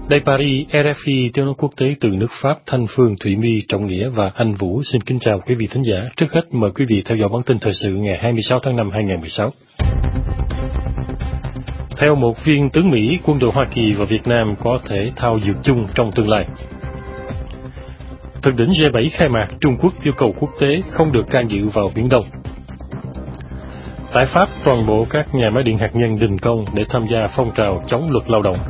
Đây Paris, RFI tiếng nói quốc tế từ nước Pháp, Thanh Phương, Thụy My, Trọng Nghĩa và Anh Vũ xin kính chào quý vị thính giả. Trước hết mời quý vị theo dõi bản tin thời sự ngày 26 tháng 5 2016. Theo một viên tướng Mỹ, quân đội Hoa Kỳ và Việt Nam có thể thao dược chung trong tương lai. Thượng đỉnh G7 khai mạc, Trung Quốc yêu cầu quốc tế không được can dự vào Biển Đông. Tại Pháp, toàn bộ các nhà máy điện hạt nhân đình công để tham gia phong trào chống luật lao động.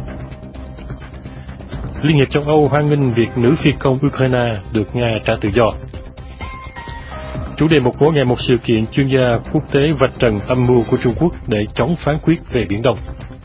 Liên hiệp châu Âu hoan nghênh việc nữ phi công Ukraine được Nga trả tự do. Chủ đề một mỗi ngày một sự kiện, chuyên gia quốc tế vạch trần âm mưu của Trung Quốc để chống phán quyết về Biển Đông.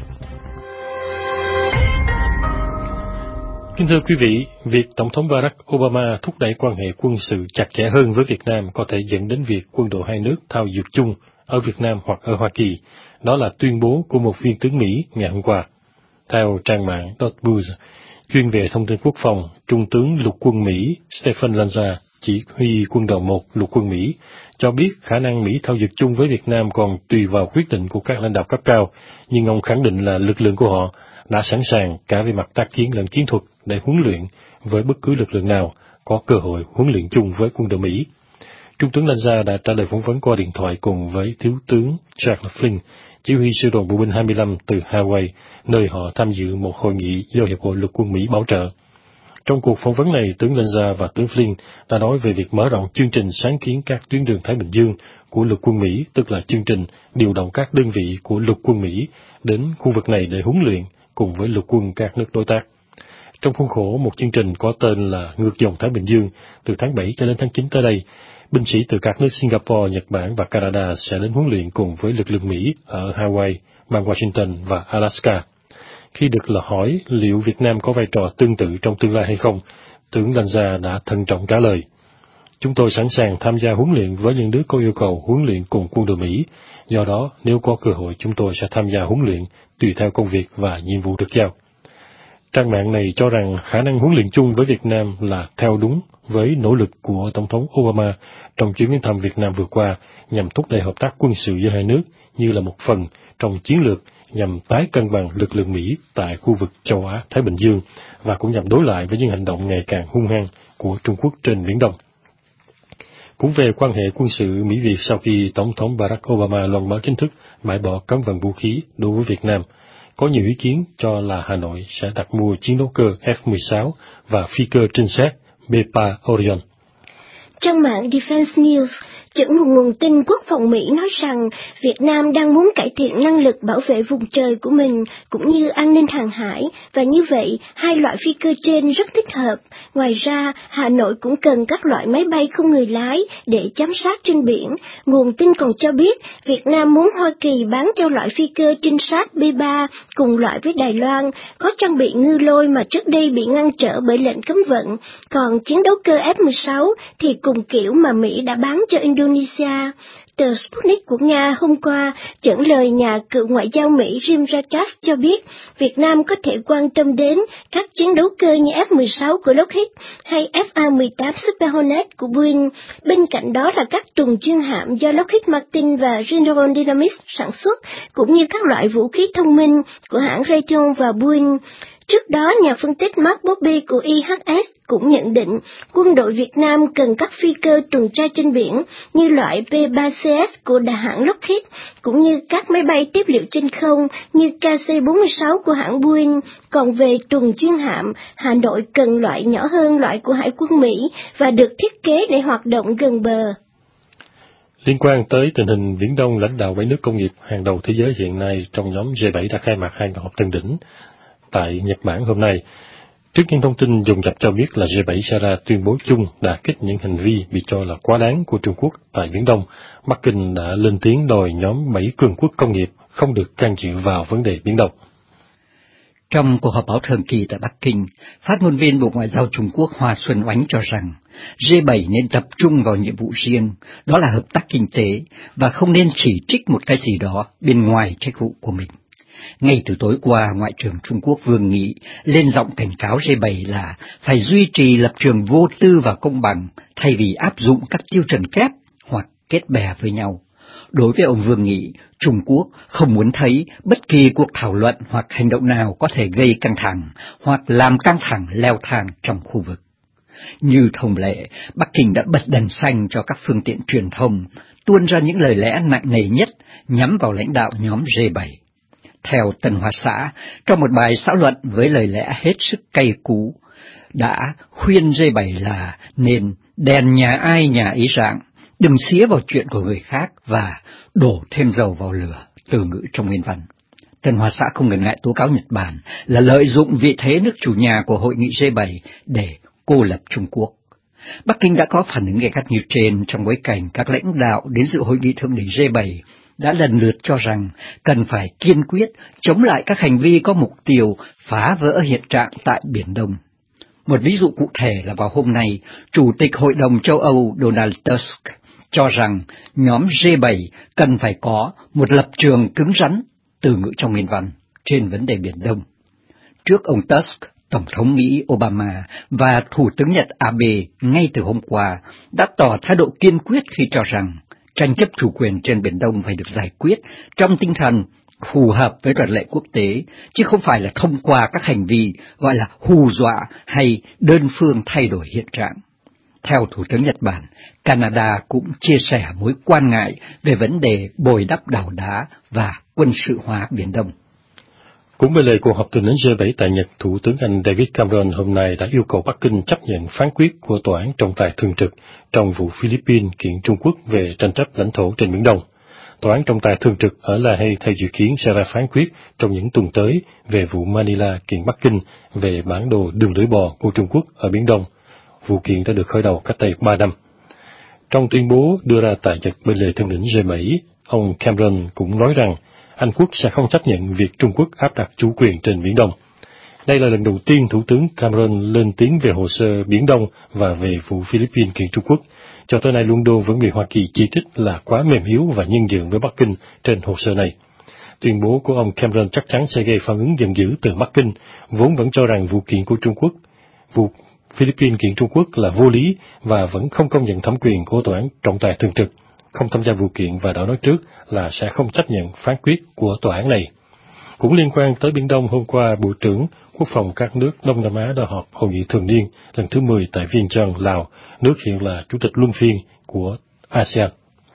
Kính thưa quý vị, việc Tổng thống Barack Obama thúc đẩy quan hệ quân sự chặt chẽ hơn với Việt Nam có thể dẫn đến việc quân đội hai nước thao dược chung ở Việt Nam hoặc ở Hoa Kỳ. Đó là tuyên bố của một viên tướng Mỹ ngày hôm qua. Theo trang mạng .buzz, chuyên về thông tin quốc phòng, Trung tướng Lục quân Mỹ Stephen Lanza, chỉ huy quân đoàn 1 Lục quân Mỹ, cho biết khả năng Mỹ thao dược chung với Việt Nam còn tùy vào quyết định của các lãnh đạo cấp cao, nhưng ông khẳng định là lực lượng của họ đã sẵn sàng cả về mặt tác chiến lẫn chiến thuật để huấn luyện với bất cứ lực lượng nào có cơ hội huấn luyện chung với quân đội Mỹ. Trung tướng Lanza đã trả lời phỏng vấn qua điện thoại cùng với Thiếu tướng Charles Flynn, chỉ huy sư đoàn bộ binh 25 từ Hawaii, nơi họ tham dự một hội nghị do Hiệp hội Lục quân Mỹ bảo trợ. Trong cuộc phỏng vấn này, tướng Lanza và tướng Flynn đã nói về việc mở rộng chương trình sáng kiến các tuyến đường Thái Bình Dương của Lục quân Mỹ, tức là chương trình điều động các đơn vị của Lục quân Mỹ đến khu vực này để huấn luyện cùng với lục quân các nước đối tác. Trong khuôn khổ một chương trình có tên là Ngược dòng Thái Bình Dương, từ tháng 7 cho đến tháng 9 tới đây, binh sĩ từ các nước Singapore, Nhật Bản và Canada sẽ đến huấn luyện cùng với lực lượng Mỹ ở Hawaii, bang Washington và Alaska. Khi được hỏi liệu Việt Nam có vai trò tương tự trong tương lai hay không, tướng Lanza đã thận trọng trả lời: "Chúng tôi sẵn sàng tham gia huấn luyện với những nước có yêu cầu huấn luyện cùng quân đội Mỹ. Do đó, nếu có cơ hội, chúng tôi sẽ tham gia huấn luyện tùy theo công việc và nhiệm vụ được giao." Trang mạng này cho rằng khả năng huấn luyện chung với Việt Nam là theo đúng với nỗ lực của Tổng thống Obama trong chuyến viếng thăm Việt Nam vừa qua nhằm thúc đẩy hợp tác quân sự giữa hai nước như là một phần trong chiến lược nhằm tái cân bằng lực lượng Mỹ tại khu vực châu Á-Thái Bình Dương và cũng nhằm đối lại với những hành động ngày càng hung hăng của Trung Quốc trên Biển Đông. Cũng về quan hệ quân sự Mỹ-Việt sau khi Tổng thống Barack Obama loan báo chính thức bãi bỏ cấm vận vũ khí đối với Việt Nam, có nhiều ý kiến cho là Hà Nội sẽ đặt mua chiến đấu cơ F-16 và phi cơ trinh sát B-3 Orion. Trang mạng Defense News dẫn một nguồn tin quốc phòng Mỹ nói rằng Việt Nam đang muốn cải thiện năng lực bảo vệ vùng trời của mình cũng như an ninh hàng hải, và như vậy hai loại phi cơ trên rất thích hợp. Ngoài ra, Hà Nội cũng cần các loại máy bay không người lái để giám sát trên biển. Nguồn tin còn cho biết Việt Nam muốn Hoa Kỳ bán cho loại phi cơ trinh sát B-3 cùng loại với Đài Loan, có trang bị ngư lôi mà trước đây bị ngăn trở bởi lệnh cấm vận, còn chiến đấu cơ F-16 thì cùng kiểu mà Mỹ đã bán cho Indonesia. Tờ Sputnik của Nga hôm qua dẫn lời nhà cựu ngoại giao Mỹ Jim Ratcliffe cho biết Việt Nam có thể quan tâm đến các chiến đấu cơ như F-16 của Lockheed hay FA-18 Super Hornet của Boeing. Bên cạnh đó là các tuần chuyên hạm do Lockheed Martin và General Dynamics sản xuất, cũng như các loại vũ khí thông minh của hãng Raytheon và Boeing. Trước đó, nhà phân tích Mark Bobby của IHS cũng nhận định quân đội Việt Nam cần các phi cơ tuần tra trên biển như loại P-3CS của hãng Lockheed, cũng như các máy bay tiếp liệu trên không như KC-46 của hãng Boeing. Còn về tuần chuyên hạm, Hà Nội cần loại nhỏ hơn loại của Hải quân Mỹ và được thiết kế để hoạt động gần bờ. Liên quan tới tình hình Biển Đông, lãnh đạo 7 nước công nghiệp hàng đầu thế giới hiện nay trong nhóm G7 đã khai mạc hai họp thượng đỉnh tại Nhật Bản hôm nay. Trước những thông tin dồn dập cho biết là G7 sẽ ra tuyên bố chung đả kích những hành vi bị cho là quá đáng của Trung Quốc tại Biển Đông, Bắc Kinh đã lên tiếng đòi nhóm 7 cường quốc công nghiệp không được can dự vào vấn đề Biển Đông. Trong cuộc họp báo thường kỳ tại Bắc Kinh, phát ngôn viên Bộ Ngoại giao Trung Quốc Hoa Xuân Oánh cho rằng G7 nên tập trung vào nhiệm vụ riêng, đó là hợp tác kinh tế, và không nên chỉ trích một cái gì đó bên ngoài trách vụ của mình. Ngay từ tối qua, Ngoại trưởng Trung Quốc Vương Nghị lên giọng cảnh cáo G7 là phải duy trì lập trường vô tư và công bằng thay vì áp dụng các tiêu chuẩn kép hoặc kết bè với nhau. Đối với ông Vương Nghị, Trung Quốc không muốn thấy bất kỳ cuộc thảo luận hoặc hành động nào có thể gây căng thẳng hoặc làm căng thẳng leo thang trong khu vực. Như thông lệ, Bắc Kinh đã bật đèn xanh cho các phương tiện truyền thông, tuôn ra những lời lẽ nặng nề nhất nhắm vào lãnh đạo nhóm G7. Theo Tân Hoa Xã, trong một bài xã luận với lời lẽ hết sức cay cú, đã khuyên G7 là nên đèn nhà ai nhà ấy rạng, đừng xía vào chuyện của người khác và đổ thêm dầu vào lửa, từ ngữ trong nguyên văn. Tân Hoa Xã không ngần ngại tố cáo Nhật Bản là lợi dụng vị thế nước chủ nhà của hội nghị G7 để cô lập Trung Quốc. Bắc Kinh đã có phản ứng gay gắt như trên trong bối cảnh các lãnh đạo đến dự hội nghị thượng đỉnh G7 đã lần lượt cho rằng cần phải kiên quyết chống lại các hành vi có mục tiêu phá vỡ hiện trạng tại Biển Đông. Một ví dụ cụ thể là vào hôm nay, Chủ tịch Hội đồng châu Âu Donald Tusk cho rằng nhóm G7 cần phải có một lập trường cứng rắn, từ ngữ trong nguyên văn, trên vấn đề Biển Đông. Trước ông Tusk, Tổng thống Mỹ Obama và Thủ tướng Nhật Abe ngay từ hôm qua đã tỏ thái độ kiên quyết khi cho rằng tranh chấp chủ quyền trên Biển Đông phải được giải quyết trong tinh thần phù hợp với luật lệ quốc tế, chứ không phải là thông qua các hành vi gọi là hù dọa hay đơn phương thay đổi hiện trạng. Theo Thủ tướng Nhật Bản, Canada cũng chia sẻ mối quan ngại về vấn đề bồi đắp đảo đá và quân sự hóa Biển Đông. Cũng với lời cuộc họp thượng đỉnh G7 tại Nhật, Thủ tướng Anh David Cameron hôm nay đã yêu cầu Bắc Kinh chấp nhận phán quyết của Tòa án trọng tài thường trực trong vụ Philippines kiện Trung Quốc về tranh chấp lãnh thổ trên Biển Đông. Tòa án trọng tài thường trực ở La Hay theo dự kiến sẽ ra phán quyết trong những tuần tới về vụ Manila kiện Bắc Kinh về bản đồ đường lưỡi bò của Trung Quốc ở Biển Đông. Vụ kiện đã được khởi đầu cách đây 3 năm. Trong tuyên bố đưa ra tại Nhật bên lề thượng đỉnh G7, ông Cameron cũng nói rằng Anh Quốc sẽ không chấp nhận việc Trung Quốc áp đặt chủ quyền trên Biển Đông. Đây là lần đầu tiên Thủ tướng Cameron lên tiếng về hồ sơ Biển Đông và về vụ Philippines kiện Trung Quốc. Cho tới nay, London vẫn bị Hoa Kỳ chỉ trích là quá mềm yếu và nhân nhượng với Bắc Kinh trên hồ sơ này. Tuyên bố của ông Cameron chắc chắn sẽ gây phản ứng giận dữ từ Bắc Kinh, vốn vẫn cho rằng vụ Philippines kiện Trung Quốc là vô lý và vẫn không công nhận thẩm quyền của Tòa án trọng tài thường trực, không tham gia vụ kiện và đã nói trước là sẽ không chấp nhận phán quyết của tòa án này. Cũng liên quan tới Biển Đông, hôm qua, Bộ trưởng Quốc phòng các nước Đông Nam Á đã họp hội nghị thường niên lần thứ 10 tại Vientiane, Lào, nước hiện là chủ tịch luân phiên của ASEAN.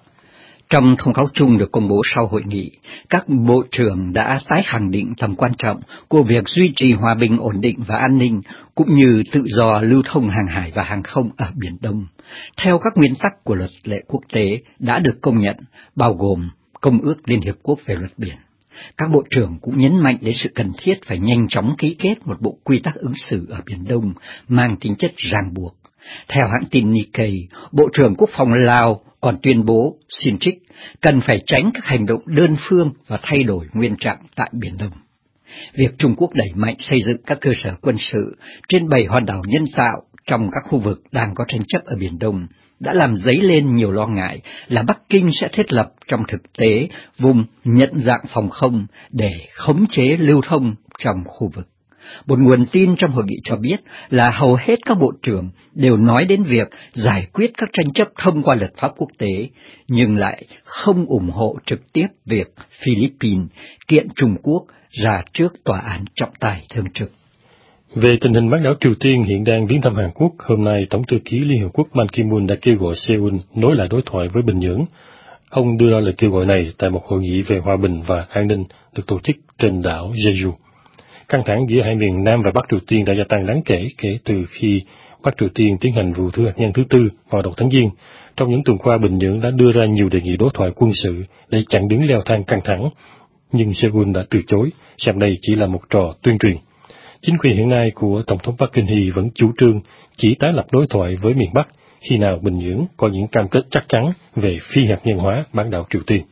Trong thông cáo chung được công bố sau hội nghị, các bộ trưởng đã tái khẳng định tầm quan trọng của việc duy trì hòa bình, ổn định và an ninh, cũng như tự do lưu thông hàng hải và hàng không ở Biển Đông, theo các nguyên tắc của luật lệ quốc tế đã được công nhận, bao gồm Công ước Liên Hiệp Quốc về luật biển. Các bộ trưởng cũng nhấn mạnh đến sự cần thiết phải nhanh chóng ký kết một bộ quy tắc ứng xử ở Biển Đông mang tính chất ràng buộc. Theo hãng tin Nikkei, Bộ trưởng Quốc phòng Lào còn tuyên bố, xin trích, cần phải tránh các hành động đơn phương và thay đổi nguyên trạng tại Biển Đông. Việc Trung Quốc đẩy mạnh xây dựng các cơ sở quân sự trên 7 hòn đảo nhân tạo trong các khu vực đang có tranh chấp ở Biển Đông đã làm dấy lên nhiều lo ngại là Bắc Kinh sẽ thiết lập trong thực tế vùng nhận dạng phòng không để khống chế lưu thông trong khu vực. Một nguồn tin trong hội nghị cho biết là hầu hết các bộ trưởng đều nói đến việc giải quyết các tranh chấp thông qua luật pháp quốc tế, nhưng lại không ủng hộ trực tiếp việc Philippines kiện Trung Quốc ra trước tòa án trọng tài thường trực. Về tình hình bán đảo Triều Tiên hiện đang viếng thăm Hàn Quốc, hôm nay Tổng thư ký Liên Hợp Quốc Ban Ki-moon đã kêu gọi Seoul nối lại đối thoại với Bình Nhưỡng. Ông đưa ra lời kêu gọi này tại một hội nghị về hòa bình và an ninh được tổ chức trên đảo Jeju. Căng thẳng giữa hai miền Nam và Bắc Triều Tiên đã gia tăng đáng kể kể từ khi Bắc Triều Tiên tiến hành vụ thử hạt nhân thứ tư vào đầu tháng Giêng. Trong những tuần qua, Bình Nhưỡng đã đưa ra nhiều đề nghị đối thoại quân sự để chặn đứng leo thang căng thẳng, nhưng Seoul đã từ chối, xem đây chỉ là một trò tuyên truyền. Chính quyền hiện nay của Tổng thống Park Geun-hye vẫn chủ trương chỉ tái lập đối thoại với miền Bắc khi nào Bình Nhưỡng có những cam kết chắc chắn về phi hạt nhân hóa bán đảo Triều Tiên.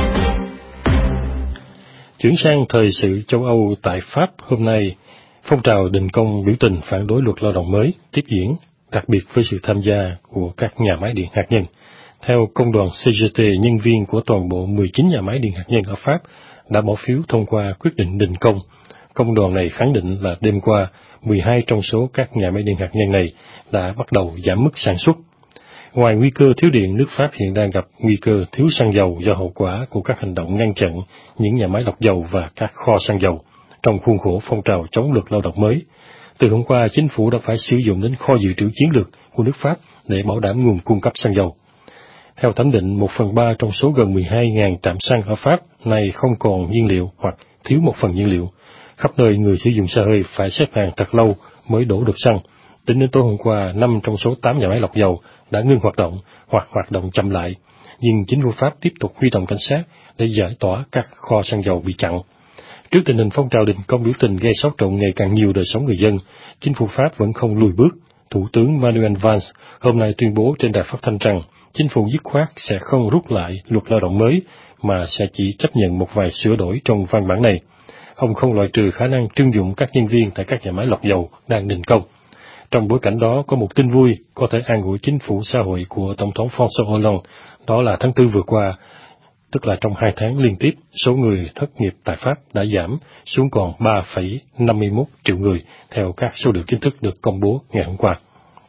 Chuyển sang thời sự châu Âu, tại Pháp hôm nay, phong trào đình công biểu tình phản đối luật lao động mới tiếp diễn, đặc biệt với sự tham gia của các nhà máy điện hạt nhân. Theo công đoàn CGT, nhân viên của toàn bộ 19 nhà máy điện hạt nhân ở Pháp đã bỏ phiếu thông qua quyết định đình công. Công đoàn này khẳng định là đêm qua, 12 trong số các nhà máy điện hạt nhân này đã bắt đầu giảm mức sản xuất. Ngoài nguy cơ thiếu điện, nước Pháp hiện đang gặp nguy cơ thiếu xăng dầu do hậu quả của các hành động ngăn chặn những nhà máy lọc dầu và các kho xăng dầu trong khuôn khổ phong trào chống luật lao động mới. Từ hôm qua, chính phủ đã phải sử dụng đến kho dự trữ chiến lược của nước Pháp để bảo đảm nguồn cung cấp xăng dầu. Theo thẩm định, 1/3 trong số gần 12.000 trạm xăng ở Pháp này không còn nhiên liệu hoặc thiếu một phần nhiên liệu. Khắp nơi người sử dụng xe hơi phải xếp hàng thật lâu mới đổ được xăng. Tính đến tối hôm qua, 5 trong số 8 nhà máy lọc dầu đã ngưng hoạt động hoặc hoạt động chậm lại, nhưng chính phủ Pháp tiếp tục huy động cảnh sát để giải tỏa các kho xăng dầu bị chặn. Trước tình hình phong trào đình công biểu tình gây xáo trộn ngày càng nhiều đời sống người dân, chính phủ Pháp vẫn không lùi bước. Thủ tướng Manuel Valls hôm nay tuyên bố trên đài phát thanh rằng chính phủ dứt khoát sẽ không rút lại luật lao động mới, mà sẽ chỉ chấp nhận một vài sửa đổi trong văn bản này. Ông không loại trừ khả năng trưng dụng các nhân viên tại các nhà máy lọc dầu đang đình công. Trong bối cảnh đó, có một tin vui có thể an ủi chính phủ xã hội của Tổng thống François Hollande, đó là tháng 4 vừa qua, tức là trong 2 tháng liên tiếp, số người thất nghiệp tại Pháp đã giảm xuống còn 3,51 triệu người, theo các số liệu chính thức được công bố ngày hôm qua.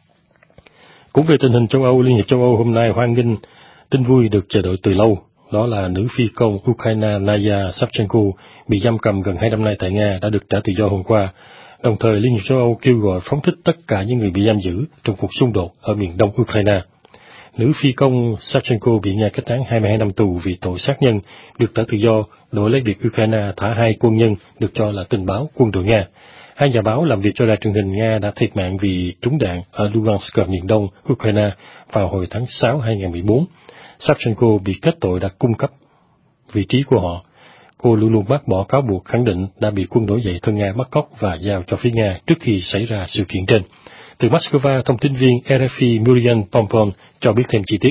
Cũng về tình hình châu Âu, Liên hiệp châu Âu hôm nay hoan nghênh tin vui được chờ đợi từ lâu, đó là nữ phi công Ukraine Naya Savchenko bị giam cầm gần 2 năm nay tại Nga đã được trả tự do hôm qua. Đồng thời, Liên hiệp châu Âu kêu gọi phóng thích tất cả những người bị giam giữ trong cuộc xung đột ở miền đông Ukraine. Nữ phi công Savchenko bị Nga kết án 22 năm tù vì tội sát nhân, được trả tự do đổi lấy việc Ukraine thả 2 quân nhân được cho là tình báo quân đội Nga. 2 nhà báo làm việc cho đài truyền hình Nga đã thiệt mạng vì trúng đạn ở Lugansk, miền đông Ukraine vào hồi tháng 6 2014. Savchenko bị kết tội đã cung cấp vị trí của họ. Cô luôn luôn bác bỏ cáo buộc, khẳng định đã bị quân nổi dậy thân Nga bắt cóc và giao cho phía Nga trước khi xảy ra sự kiện trên. Từ Moscow, thông tin viên RFI Muriel Pompon cho biết thêm chi tiết.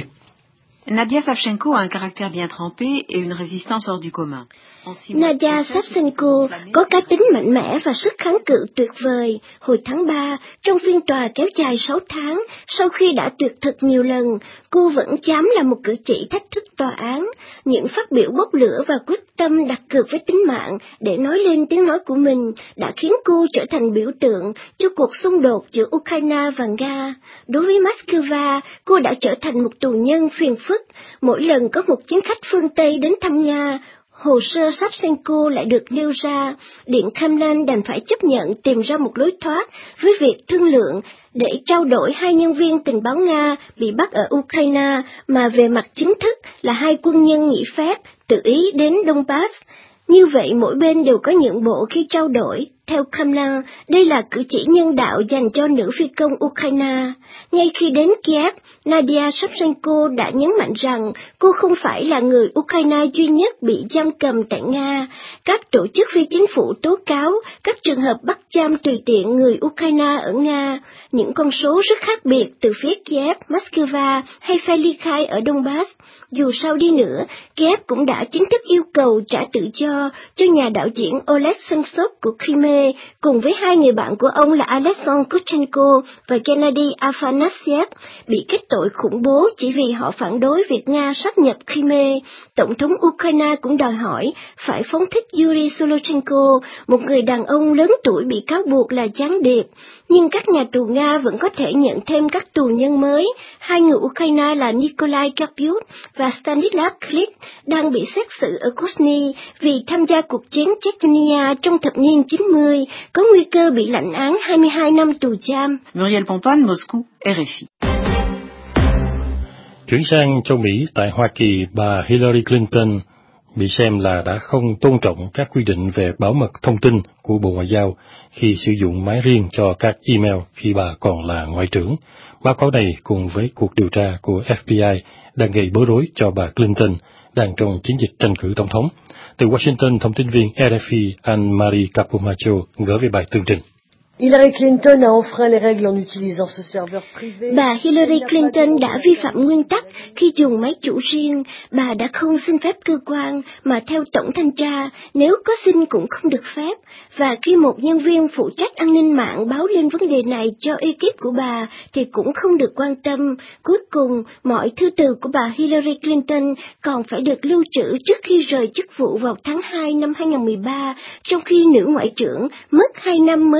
Nadia Savchenko a un caractère bien trempé et une résistance hors du commun. Nadia Savchenko có cá tính mạnh mẽ và sức kháng cự tuyệt vời. Hồi tháng 3, trong phiên tòa kéo dài 6 tháng, sau khi đã tuyệt thực nhiều lần, cô vẫn dám làm một cử chỉ thách thức tòa án. Những phát biểu bốc lửa và quyết tâm đặt cược với tính mạng để nói lên tiếng nói của mình đã khiến cô trở thành biểu tượng cho cuộc xung đột giữa Ukraine và Nga. Đối với Moscow, cô đã trở thành một tù nhân phiền phức. Mỗi lần có một chính khách phương Tây đến thăm Nga, hồ sơ Savchenko lại được nêu ra. Điện Kremlin đành phải chấp nhận tìm ra một lối thoát với việc thương lượng để trao đổi 2 nhân viên tình báo Nga bị bắt ở Ukraine, mà về mặt chính thức là 2 quân nhân nghỉ phép tự ý đến Donbass. Như vậy mỗi bên đều có nhượng bộ khi trao đổi. Theo Kremlin, đây là cử chỉ nhân đạo dành cho nữ phi công Ukraine. Ngay khi đến Kiev, Nadia Savchenko đã nhấn mạnh rằng cô không phải là người Ukraine duy nhất bị giam cầm tại Nga. Các tổ chức phi chính phủ tố cáo các trường hợp bắt giam tùy tiện người Ukraine ở Nga. Những con số rất khác biệt từ phía Kiev, Moscow hay Felikai ở Donbass. Dù sao đi nữa, Kiev cũng đã chính thức yêu cầu trả tự do cho nhà đạo diễn Oleg Sentsov của Crimea, cùng với 2 người bạn của ông là Alexander Kutchenko và Gennady Afanasyev, bị kết tội khủng bố chỉ vì họ phản đối việc Nga sáp nhập Crimea. Tổng thống Ukraine cũng đòi hỏi phải phóng thích Yuri Solochenko, một người đàn ông lớn tuổi bị cáo buộc là gián điệp. Nhưng các nhà tù Nga vẫn có thể nhận thêm các tù nhân mới. 2 người Ukraine là Nikolai Karpiuk và Stanislav Klik đang bị xét xử ở Kuzny vì tham gia cuộc chiến Chechnya trong thập niên 90, có nguy cơ bị lãnh án 22 năm tù giam. Muriel Pompon, Moscou, RFI. Chuyển sang châu Mỹ, tại Hoa Kỳ, bà Hillary Clinton bị xem là đã không tôn trọng các quy định về bảo mật thông tin của Bộ Ngoại giao khi sử dụng máy riêng cho các email khi bà còn là Ngoại trưởng. Báo cáo này cùng với cuộc điều tra của FBI đang gây bối rối cho bà Clinton đang trong chiến dịch tranh cử tổng thống. Từ Washington, thông tin viên RFI Anne-Marie Capomacho gửi về bài tường trình. Hillary Clinton a enfreint les règles en utilisant ce serveur privé. Bà Hillary Clinton đã vi phạm nguyên tắc khi dùng máy chủ riêng. Bà đã không xin phép cơ quan, mà theo tổng thanh tra, nếu có xin cũng không được phép. Và khi một nhân viên phụ trách an ninh mạng báo lên vấn đề này cho ekip của bà, thì cũng không được quan tâm. Cuối cùng, mọi thư từ của bà Hillary Clinton còn phải được lưu trữ trước khi rời chức vụ vào tháng 2 năm 2013, trong khi nữ ngoại trưởng mất 2 năm mới cung cấp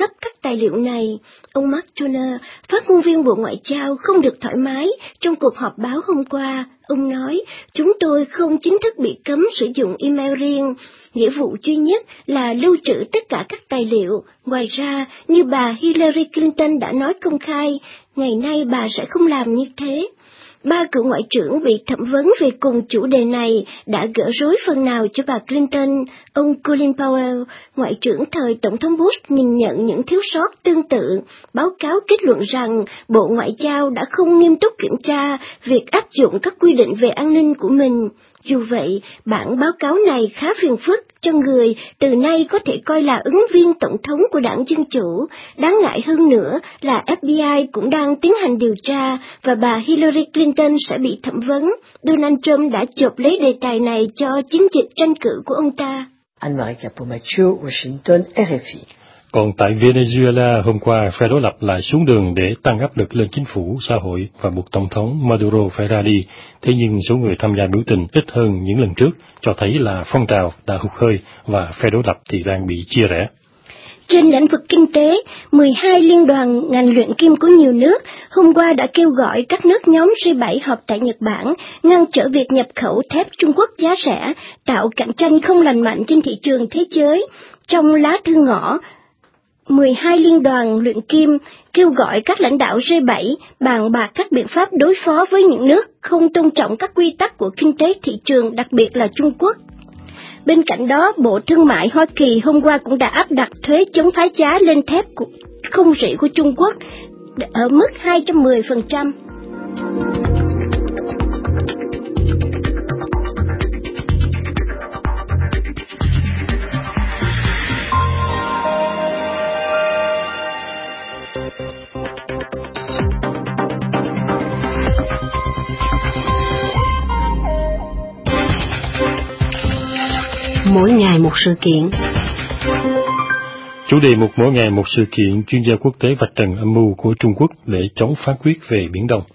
cấp các tài liệu này. Ông Mark Toner, phát ngôn viên Bộ Ngoại giao, không được thoải mái trong cuộc họp báo hôm qua. Ông nói, chúng tôi không chính thức bị cấm sử dụng email riêng. Nghĩa vụ duy nhất là lưu trữ tất cả các tài liệu. Ngoài ra, như bà Hillary Clinton đã nói công khai, ngày nay bà sẽ không làm như thế. 3 cựu ngoại trưởng bị thẩm vấn về cùng chủ đề này đã gỡ rối phần nào cho bà Clinton. Ông Colin Powell, ngoại trưởng thời Tổng thống Bush, nhìn nhận những thiếu sót tương tự, báo cáo kết luận rằng Bộ Ngoại giao đã không nghiêm túc kiểm tra việc áp dụng các quy định về an ninh của mình. Dù vậy, bản báo cáo này khá phiền phức cho người từ nay có thể coi là ứng viên tổng thống của đảng Dân Chủ. Đáng ngại hơn nữa là FBI cũng đang tiến hành điều tra và bà Hillary Clinton sẽ bị thẩm vấn. Donald Trump đã chộp lấy đề tài này cho chiến dịch tranh cử của ông ta. Anne-Marie Capomaccio, Washington, RFI. Còn tại Venezuela, hôm qua, phe đối lập lại xuống đường để tăng áp lực lên chính phủ, xã hội và buộc Tổng thống Maduro phải ra đi. Thế nhưng số người tham gia biểu tình ít hơn những lần trước, cho thấy là phong trào đã hụt hơi và phe đối lập thì đang bị chia rẽ. Trên lĩnh vực kinh tế, 12 liên đoàn ngành luyện kim của nhiều nước hôm qua đã kêu gọi các nước nhóm G7 họp tại Nhật Bản ngăn trở việc nhập khẩu thép Trung Quốc giá rẻ, tạo cạnh tranh không lành mạnh trên thị trường thế giới. Trong lá thư ngỏ, 12 liên đoàn luyện kim kêu gọi các lãnh đạo G7 bàn bạc các biện pháp đối phó với những nước không tôn trọng các quy tắc của kinh tế thị trường, đặc biệt là Trung Quốc. Bên cạnh đó, Bộ Thương mại Hoa Kỳ hôm qua cũng đã áp đặt thuế chống phá giá lên thép không rỉ của Trung Quốc ở mức 210%. Mỗi ngày một sự kiện. Chủ đề mục mỗi ngày một sự kiện, chuyên gia quốc tế vạch trần âm mưu của Trung Quốc để chống phán quyết về Biển Đông.